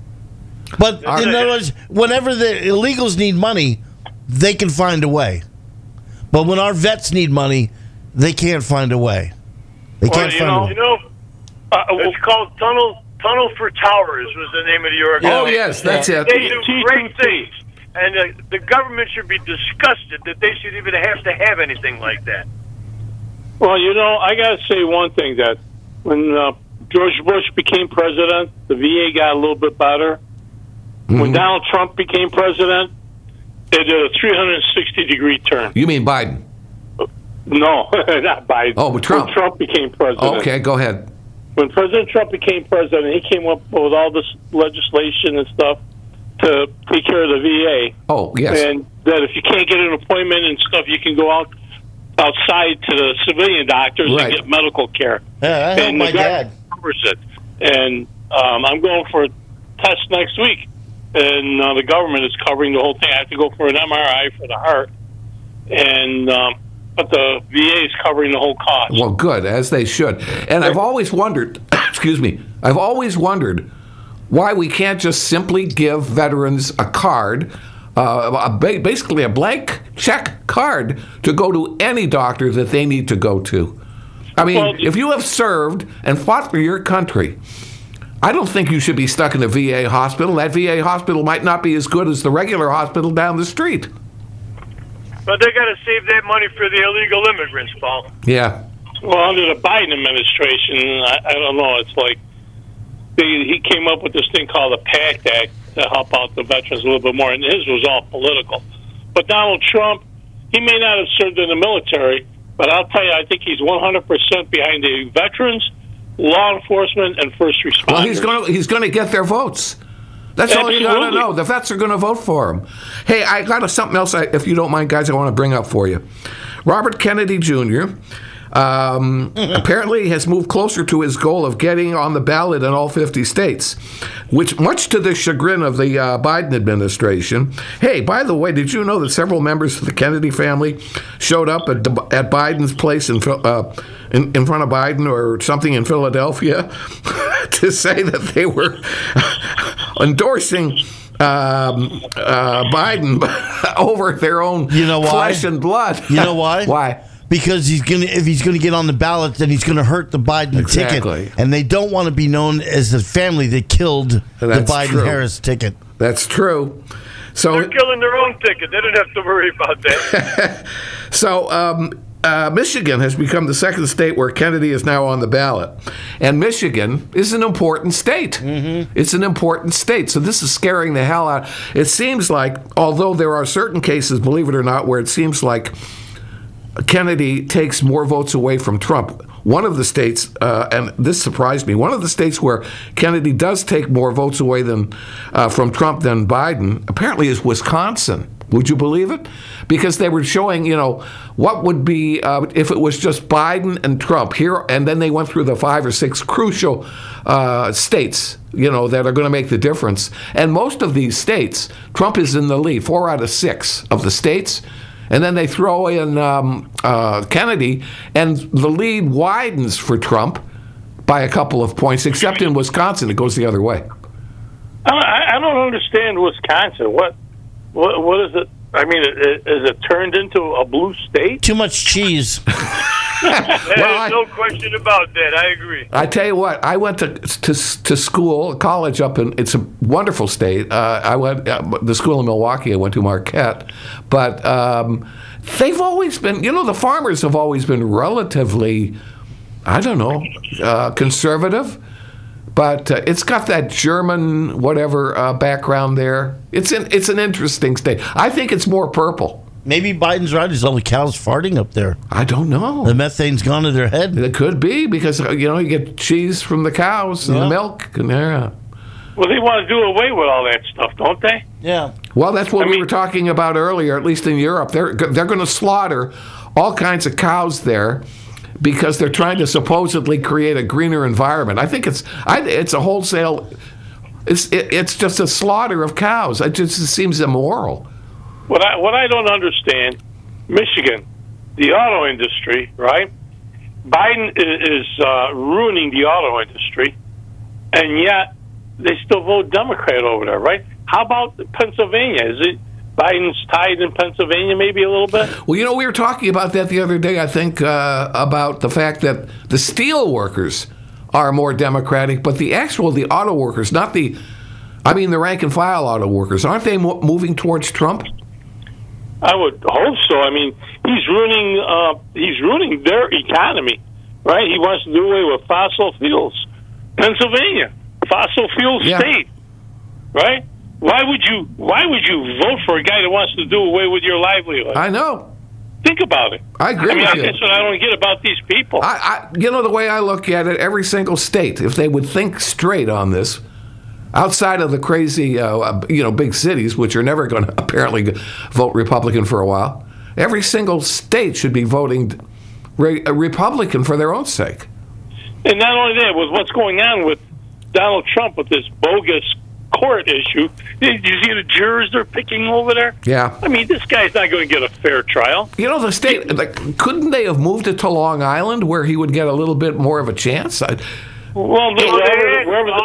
Speaker 4: But
Speaker 3: All
Speaker 4: in
Speaker 3: right.
Speaker 4: other words, whenever the illegals need money, they can find a way. But when our vets need money, they can't find a way. They
Speaker 8: Well,
Speaker 4: can't
Speaker 8: you
Speaker 4: find
Speaker 8: know,
Speaker 4: a way.
Speaker 8: you know, uh, it's called Tunnel Tunnel for Towers was the name of the organization.
Speaker 3: Oh, yes, that's it.
Speaker 8: They do great things. And uh, the government should be disgusted that they should even have to have anything like that.
Speaker 7: Well, you know, I got to say one thing, that when uh, George Bush became president, the V A got a little bit better. When Donald Trump became president, they did a three hundred sixty degree turn.
Speaker 3: You mean Biden?
Speaker 7: No, not Biden.
Speaker 3: Oh, but Trump.
Speaker 7: When Trump became president.
Speaker 3: Okay, go ahead.
Speaker 7: When President Trump became president, he came up with all this legislation and stuff to take care of the V A.
Speaker 3: Oh, yes.
Speaker 7: And that if you can't get an appointment and stuff, you can go out outside to the civilian doctors
Speaker 3: Right.
Speaker 7: and get medical care.
Speaker 4: Yeah, I helped
Speaker 7: and
Speaker 4: my
Speaker 7: the
Speaker 4: dad.
Speaker 7: government covers it. And um, I'm going for a test next week, and uh, the government is covering the whole thing. I have to go for an M R I for the heart, and um, but the V A is covering the whole cost.
Speaker 3: Well, good, as they should. And I've always wondered, excuse me, I've always wondered why we can't just simply give veterans a card, uh, a ba- basically a blank check card to go to any doctor that they need to go to. I mean,
Speaker 7: Well,
Speaker 3: if you have served and fought for your country, I don't think you should be stuck in a V A hospital. That V A hospital might not be as good as the regular hospital down the street.
Speaker 8: But they got to save that money for the illegal immigrants, Paul.
Speaker 3: Yeah.
Speaker 7: Well, under the Biden administration, I, I don't know. It's like they, he came up with this thing called the PACT Act to help out the veterans a little bit more, and his was all political. But Donald Trump, he may not have served in the military, but I'll tell you, I think he's one hundred percent behind the veterans, law enforcement, and first responders.
Speaker 3: Well, he's going to he's going to get their votes. That's all you got to
Speaker 7: Absolutely.
Speaker 3: know. The vets are going to vote for him. Hey, I got a, something else, I, if you don't mind, guys, I want to bring up for you. Robert Kennedy Junior Um, apparently has moved closer to his goal of getting on the ballot in all fifty states, which, much to the chagrin of the uh, Biden administration. Hey, by the way, did you know that several members of the Kennedy family showed up at, at Biden's place in, uh, in, in front of Biden or something in Philadelphia to say that they were endorsing um, uh, Biden over their own
Speaker 4: You know why?
Speaker 3: flesh and blood?
Speaker 4: You know why?
Speaker 3: Why?
Speaker 4: Because he's gonna, if he's going to get on the ballot, then he's going to hurt the Biden
Speaker 3: Exactly.
Speaker 4: ticket, and they don't want to be known as the family that killed the
Speaker 3: That's true.
Speaker 4: Biden-Harris ticket.
Speaker 3: That's true. So,
Speaker 8: They're killing their own ticket. They don't have to worry about that.
Speaker 3: so um, uh, Michigan has become the second state where Kennedy is now on the ballot, and Michigan is an important state. Mm-hmm. It's an important state, so this is scaring the hell out. It seems like, although there are certain cases, believe it or not, where it seems like Kennedy takes more votes away from Trump. One of the states, uh, and this surprised me, one of the states where Kennedy does take more votes away than uh, from Trump than Biden, apparently is Wisconsin. Would you believe it? Because they were showing, you know, what would be uh, if it was just Biden and Trump here, and then they went through the five or six crucial uh, states, you know, that are going to make the difference. And most of these states, Trump is in the lead, four out of six of the states. And then they throw in um, uh, Kennedy, and the lead widens for Trump by a couple of points, except in Wisconsin, it goes the other way.
Speaker 7: I, I don't understand Wisconsin. What, what, what is it? I mean, is it turned into a blue state?
Speaker 4: Too much cheese.
Speaker 8: There's
Speaker 3: Well, I-
Speaker 8: no question about that. I agree.
Speaker 3: I tell you what, I went to to, to school, college up in, it's a wonderful state. Uh, I went, uh, the school in Milwaukee, I went to Marquette. But um, they've always been, you know, the farmers have always been relatively, I don't know, uh, conservative. But uh, it's got that German whatever uh, background there. It's an, it's an interesting state. I think it's more purple.
Speaker 4: Maybe Biden's right. There's all the cows farting up there.
Speaker 3: I don't know.
Speaker 4: The methane's gone to their head.
Speaker 3: It could be because, uh, you know, you get cheese from the cows and
Speaker 4: Yeah.
Speaker 3: the milk. And yeah.
Speaker 7: Well, they want to do away with all that stuff, don't they?
Speaker 4: Yeah.
Speaker 3: Well, that's what
Speaker 7: I
Speaker 3: we
Speaker 7: mean-
Speaker 3: were talking about earlier, at least in Europe. They're, they're going to slaughter all kinds of cows there because they're trying to supposedly create a greener environment. I think it's I, it's a wholesale, it's, it, it's just a slaughter of cows. It just seems immoral.
Speaker 7: What I what I don't understand, Michigan, the auto industry, right? Biden is, is uh, ruining the auto industry, and yet they still vote Democrat over there, right? How about Pennsylvania? Is it Biden's tied in Pennsylvania maybe a little bit?
Speaker 3: Well, you know, we were talking about that the other day, I think, uh, about the fact that the steel workers are more Democratic, but the actual, the auto workers, not the, I mean, the rank and file auto workers, aren't they mo- moving towards Trump?
Speaker 7: I would hope so. I mean, he's ruining uh, he's ruining their economy, right? He wants to do away with fossil fuels. Pennsylvania, fossil fuel
Speaker 3: Yeah.
Speaker 7: state, right? Why would you Why would you vote for a guy that wants to do away with your livelihood?
Speaker 3: I know.
Speaker 7: Think about it.
Speaker 3: I agree
Speaker 7: I mean,
Speaker 3: with you.
Speaker 7: that's what I don't get about these people.
Speaker 3: I, I, you know, the way I look at it, every single state, if they would think straight on this, outside of the crazy, uh, you know, big cities, which are never going to apparently vote Republican for a while, every single state should be voting re- a Republican for their own sake.
Speaker 7: And not only that, with what's going on with Donald Trump with this bogus court issue, did you see the jurors they're picking over there?
Speaker 3: Yeah.
Speaker 7: I mean, this guy's not going to get a fair trial.
Speaker 3: You know, the state, like, couldn't they have moved it to Long Island where he would get a little bit more of a chance? I,
Speaker 7: Well,
Speaker 8: Well,
Speaker 7: wherever,
Speaker 8: they-
Speaker 7: wherever, the,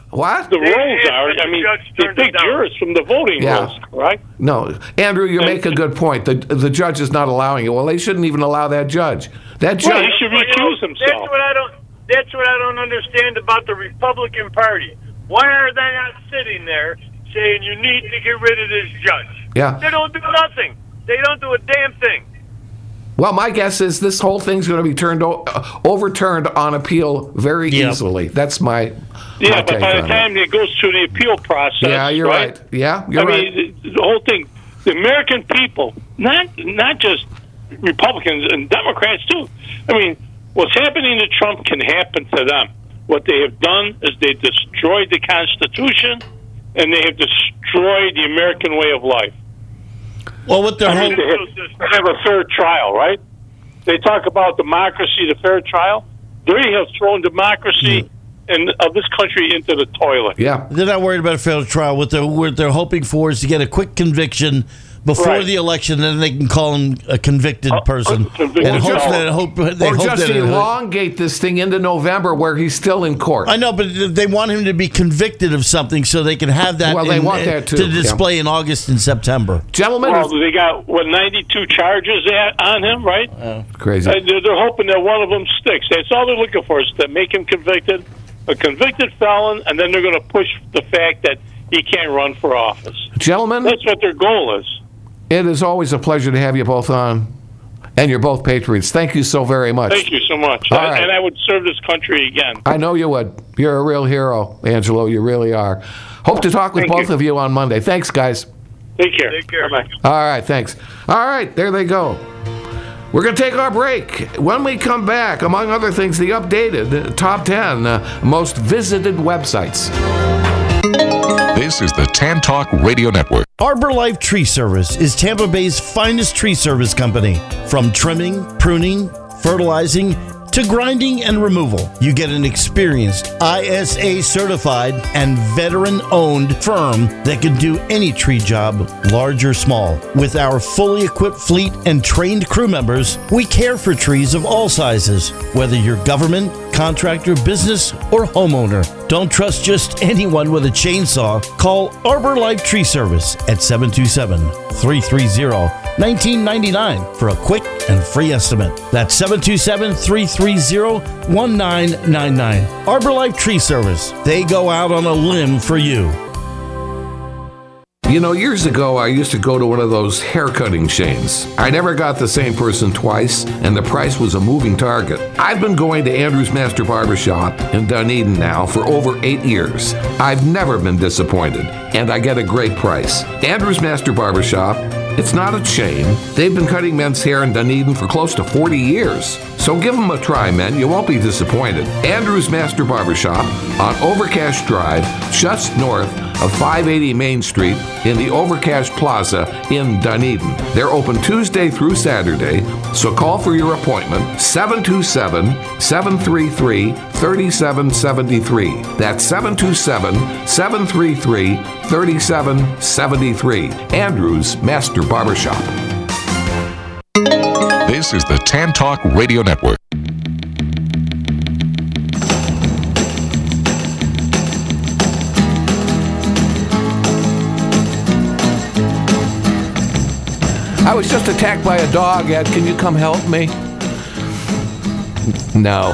Speaker 3: What?
Speaker 7: The
Speaker 8: They
Speaker 7: rolls
Speaker 8: asked
Speaker 7: are.
Speaker 8: and
Speaker 7: I
Speaker 8: the
Speaker 7: mean,
Speaker 8: judge
Speaker 7: they
Speaker 8: turned it
Speaker 7: pick
Speaker 8: down.
Speaker 7: jurists from the voting
Speaker 3: Yeah.
Speaker 7: rolls, right?
Speaker 3: No, Andrew, you make a good point. The the judge is not allowing it. Well, they shouldn't even allow that judge. That
Speaker 7: Well,
Speaker 3: judge.
Speaker 7: he should
Speaker 8: Well, you know,
Speaker 7: recuse
Speaker 8: That's
Speaker 7: himself.
Speaker 8: what I don't. That's what I don't understand about the Republican Party. Why are they not sitting there saying you need to get rid of this judge?
Speaker 3: Yeah.
Speaker 8: They don't do nothing. They don't do a damn thing.
Speaker 3: Well, my guess is this whole thing's going to be turned o- uh, overturned on appeal very
Speaker 4: Yep.
Speaker 3: easily. That's my,
Speaker 7: Yeah,
Speaker 3: my
Speaker 7: but
Speaker 3: take
Speaker 7: by the
Speaker 3: on
Speaker 7: time it goes through the appeal process,
Speaker 3: it. Yeah, you're right. Yeah, you're
Speaker 7: I
Speaker 3: right.
Speaker 7: mean, the, the whole thing, the American people, not not just Republicans and Democrats too. I mean, what's happening to Trump can happen to them. What they have done is they destroyed the Constitution, and they have destroyed the American way of life.
Speaker 4: Well, what they're
Speaker 7: I mean,
Speaker 4: hoping.
Speaker 7: they have, they have a fair trial, right? They talk about democracy, the fair trial. They have thrown democracy and of this country into the toilet.
Speaker 3: Yeah.
Speaker 4: They're not worried about a fair trial. What they're what they're hoping for is to get a quick conviction before
Speaker 7: Right.
Speaker 4: the election, then they can call him a convicted
Speaker 7: Uh,
Speaker 4: person,
Speaker 7: convicted
Speaker 4: and hope
Speaker 7: felon.
Speaker 4: that hope they
Speaker 3: Or
Speaker 4: hope
Speaker 3: just
Speaker 4: that it-
Speaker 3: elongate this thing into November where he's still in court.
Speaker 4: I know, but they want him to be convicted of something so they can have that.
Speaker 3: Well, they
Speaker 4: in-
Speaker 3: want that, too,
Speaker 4: to
Speaker 3: yeah.
Speaker 4: display in August and September.
Speaker 3: Gentlemen,
Speaker 7: Well, they got, what, ninety-two charges at, on him, right?
Speaker 3: crazy.
Speaker 7: Uh, they're, they're hoping that one of them sticks. That's all they're looking for, is to make him convicted, a convicted felon, and then they're going to push the fact that he can't run for office.
Speaker 3: Gentlemen,
Speaker 7: That's what their goal is.
Speaker 3: it is always a pleasure to have you both on, and you're both patriots. Thank you so very much.
Speaker 7: Thank you so much.
Speaker 3: All
Speaker 7: I-
Speaker 3: right.
Speaker 7: And I would serve this country again.
Speaker 3: I know you would. You're a real hero, Angelo. You really are. Hope to talk with
Speaker 7: Thank
Speaker 3: both
Speaker 7: you.
Speaker 3: of you on Monday. Thanks, guys.
Speaker 7: Take care.
Speaker 8: Take care.
Speaker 7: Bye-bye.
Speaker 3: All right, thanks. All right, there they go. We're going to take our break. When we come back, among other things, the updated top ten uh, most visited websites.
Speaker 2: This is the Tan Talk Radio Network.
Speaker 4: Arbor Life Tree Service is Tampa Bay's finest tree service company. From trimming, pruning, fertilizing, to grinding and removal, you get an experienced, I S A certified and veteran owned firm that can do any tree job, large or small. With our fully equipped fleet and trained crew members, we care for trees of all sizes, whether you're government, contractor, business, or homeowner. Don't trust just anyone with a chainsaw. Call Arbor Life Tree Service at seven two seven, three three zero, one nine nine nine for a quick and free estimate. That's seven two seven, three three zero, one nine nine nine. Arbor Life Tree Service. They go out on a limb for you.
Speaker 3: You know, years ago, I used to go to one of those haircutting chains. I never got the same person twice, and the price was a moving target. I've been going to Andrew's Master Barbershop in Dunedin now for over eight years. I've never been disappointed, and I get a great price. Andrew's Master Barbershop, it's not a chain. They've been cutting men's hair in Dunedin for close to forty years. So give them a try, men. You won't be disappointed. Andrew's Master Barbershop on Overcash Drive, just north of five eighty Main Street in the Overcash Plaza in Dunedin. They're open Tuesday through Saturday, so call for your appointment, seven two seven, seven three three, three seven seven three. That's seven two seven, seven three three, three seven seven three. Andrew's Master Barbershop.
Speaker 2: This is the Tan Talk Radio Network.
Speaker 3: I was just attacked by a dog, Ed. Can you come help me? No.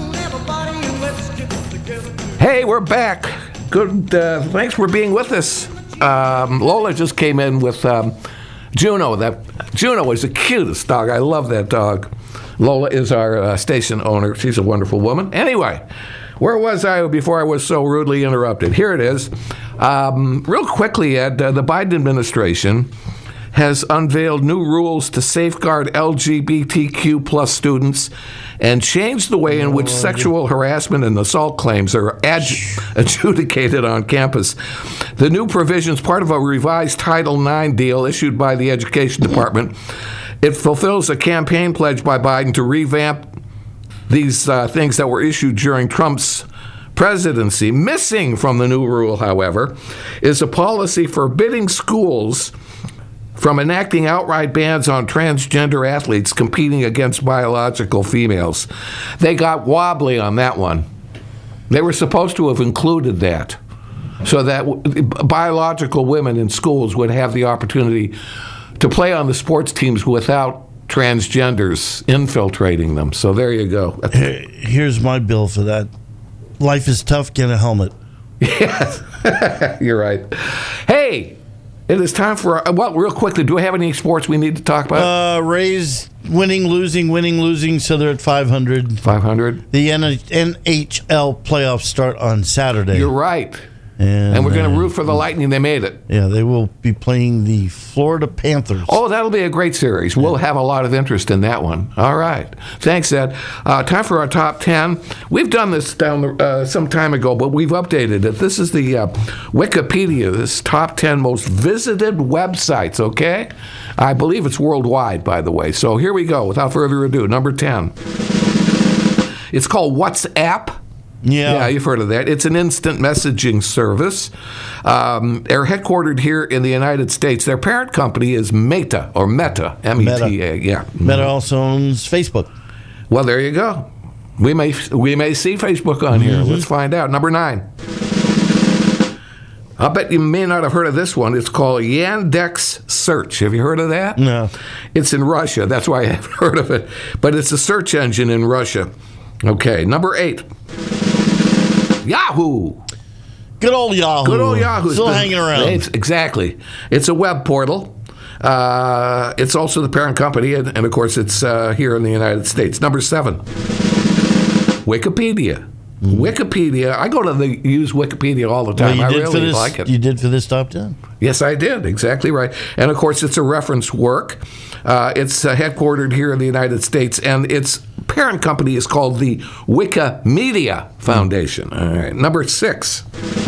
Speaker 3: Hey, we're back. Good. Uh, thanks for being with us. Um, Lola just came in with um, Juno. That Juno is the cutest dog. I love that dog. Lola is our uh, station owner. She's a wonderful woman. Anyway, where was I before I was so rudely interrupted? Here it is. Um, real quickly, Ed, uh, the Biden administration has unveiled new rules to safeguard L G B T Q plus students and changed the way in which sexual harassment and assault claims are adju- adjudicated on campus. The new provisions, part of a revised Title nine deal issued by the Education Department, it fulfills a campaign pledge by Biden to revamp these uh, things that were issued during Trump's presidency. Missing from the new rule, however, is a policy forbidding schools from enacting outright bans on transgender athletes competing against biological females. They got wobbly on that one. They were supposed to have included that so that w- biological women in schools would have the opportunity to play on the sports teams without transgenders infiltrating them. So there you go.
Speaker 4: Here's my bill for that. Life is tough, get a helmet.
Speaker 3: Yes, you're right. Hey, it is time for, our, well, real quickly, do we have any sports we need to talk about?
Speaker 4: Uh, Rays winning, losing, winning, losing, so they're at five hundred.
Speaker 3: five hundred?
Speaker 4: The N H L playoffs start on Saturday.
Speaker 3: You're right.
Speaker 4: And,
Speaker 3: And we're going to
Speaker 4: uh,
Speaker 3: root for the Lightning. They made it.
Speaker 4: Yeah, they will be playing the Florida Panthers.
Speaker 3: Oh, that'll be a great series. We'll have a lot of interest in that one. All right. Thanks, Ed. Uh, time for our top ten. We've done this down the, uh, some time ago, but we've updated it. This is the uh, Wikipedia, this top ten most visited websites, okay? I believe it's worldwide, by the way. So here we go. Without further ado, number ten. It's called WhatsApp.
Speaker 4: Yeah.
Speaker 3: Yeah, you've heard of that. It's an instant messaging service. Um, they're headquartered here in the United States. Their parent company is Meta, or Meta, M E T A. Yeah.
Speaker 4: Meta also owns Facebook.
Speaker 3: Well, there you go. We may we may see Facebook on here. Let's find out. Number nine. I bet you may not have heard of this one. It's called Yandex Search. Have you heard of that?
Speaker 4: No.
Speaker 3: It's in Russia. That's why I haven't heard of it. But it's a search engine in Russia. Okay, number eight. Yahoo!
Speaker 4: Good old Yahoo.
Speaker 3: Good old Yahoo.
Speaker 4: Still hanging around.
Speaker 3: It's, exactly. It's a web portal. Uh, it's also the parent company, and, and of course, it's uh, here in the United States. Number seven. Wikipedia. Mm. Wikipedia. I go to the use Wikipedia all the time.
Speaker 4: Well, you
Speaker 3: I
Speaker 4: did
Speaker 3: really
Speaker 4: for this,
Speaker 3: like it.
Speaker 4: You did for this top ten?
Speaker 3: Yes, I did. Exactly right. And of course, it's a reference work. Uh, it's uh, headquartered here in the United States, and its parent company is called the Wikimedia Foundation. All right. Number six.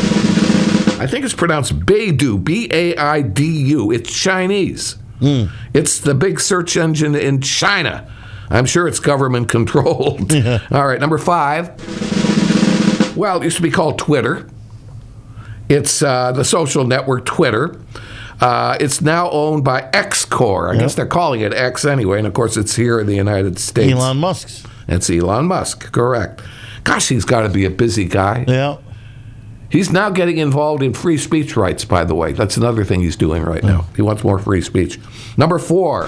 Speaker 3: I think it's pronounced Baidu, B A I D U. It's Chinese. Mm. It's the big search engine in China. I'm sure it's government controlled. Yeah. All right. Number five. Well, it used to be called Twitter. It's uh, the social network Twitter. Uh, it's now owned by X Corp. I yep. guess they're calling it X anyway. And, of course, it's here in the United States.
Speaker 4: Elon Musk's.
Speaker 3: It's Elon Musk, correct. Gosh, he's got to be a busy guy.
Speaker 4: Yeah.
Speaker 3: He's now getting involved in free speech rights, by the way. That's another thing he's doing right now. He wants more free speech. Number four,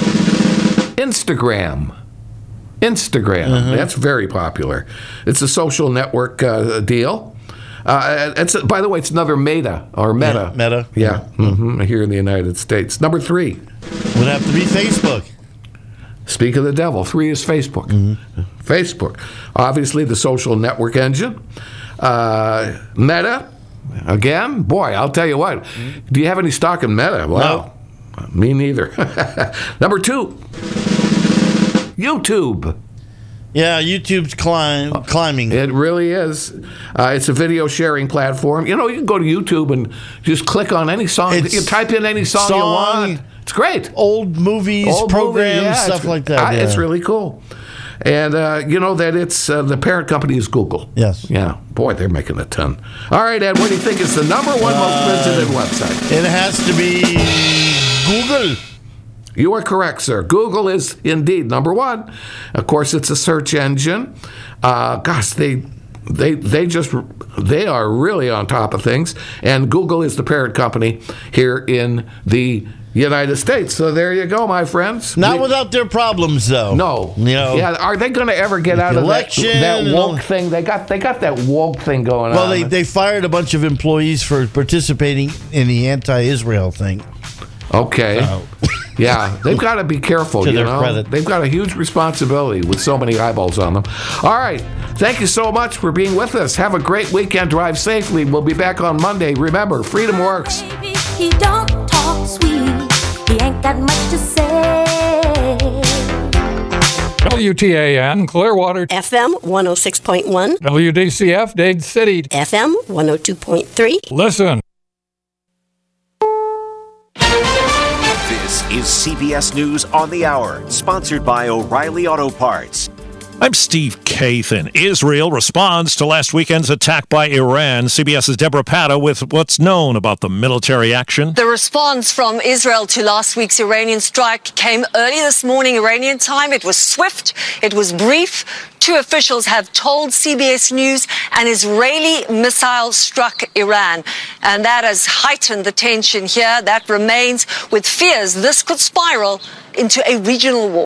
Speaker 3: Instagram. Instagram. Mm-hmm. That's very popular. It's a social network uh, deal. Uh, it's by the way, it's another Meta or Meta.
Speaker 4: Yeah, Meta.
Speaker 3: Yeah, mm-hmm, here in the United States. Number three
Speaker 4: would have to be Facebook.
Speaker 3: Speak of the devil. Three is Facebook. Mm-hmm. Facebook, obviously the social network engine. Uh, Meta, again, boy, I'll tell you what. Mm-hmm. Do you have any stock in Meta? Well, no. Me neither. Number two, YouTube.
Speaker 4: Yeah, YouTube's climb, climbing.
Speaker 3: It really is. Uh, it's a video sharing platform. You know, you can go to YouTube and just click on any song.
Speaker 4: It's
Speaker 3: you type in any song, song you want. It's great.
Speaker 4: Old movies,
Speaker 3: Old
Speaker 4: programs,
Speaker 3: movie, yeah,
Speaker 4: stuff like that.
Speaker 3: Uh,
Speaker 4: yeah.
Speaker 3: It's really cool. And uh, you know that it's uh, the parent company is Google.
Speaker 4: Yes.
Speaker 3: Yeah. Boy, they're making a ton. All right, Ed, what do you think is the number one
Speaker 4: uh,
Speaker 3: most visited website?
Speaker 4: It has to be Google.
Speaker 3: You are correct, sir. Google is indeed number one. Of course, it's a search engine. Uh, gosh, they they they just they are really on top of things. And Google is the parent company here in the United States. So there you go, my friends.
Speaker 4: Not
Speaker 3: we,
Speaker 4: without their problems, though.
Speaker 3: No.
Speaker 4: You know,
Speaker 3: yeah. Are they going to ever get out of that, that woke thing? They got they got that woke thing going
Speaker 4: well,
Speaker 3: on.
Speaker 4: Well, they they fired a bunch of employees for participating in the anti-Israel thing.
Speaker 3: Okay. So. Yeah, they've got to be careful,
Speaker 4: to
Speaker 3: you
Speaker 4: their
Speaker 3: know.
Speaker 4: Credit.
Speaker 3: They've got a huge responsibility with so many eyeballs on them. All right. Thank you so much for being with us. Have a great weekend. Drive safely. We'll be back on Monday. Remember, freedom works.
Speaker 9: Baby, he don't talk sweet. He ain't got much to say.
Speaker 10: W T A N, Clearwater.
Speaker 11: F M one oh six point one.
Speaker 10: W D C F, Dade City.
Speaker 11: F M one oh two point three.
Speaker 10: Listen.
Speaker 12: This is C B S News on the Hour, sponsored by O'Reilly Auto Parts. I'm Steve Kathan. Israel responds to last weekend's attack by Iran. CBS's Deborah Patta with what's known about the military action.
Speaker 13: The response from Israel to last week's Iranian strike came early this morning Iranian time. It was swift. It was brief. Two officials have told C B S News an Israeli missile struck Iran. And that has heightened the tension here. That remains with fears this could spiral into a regional war.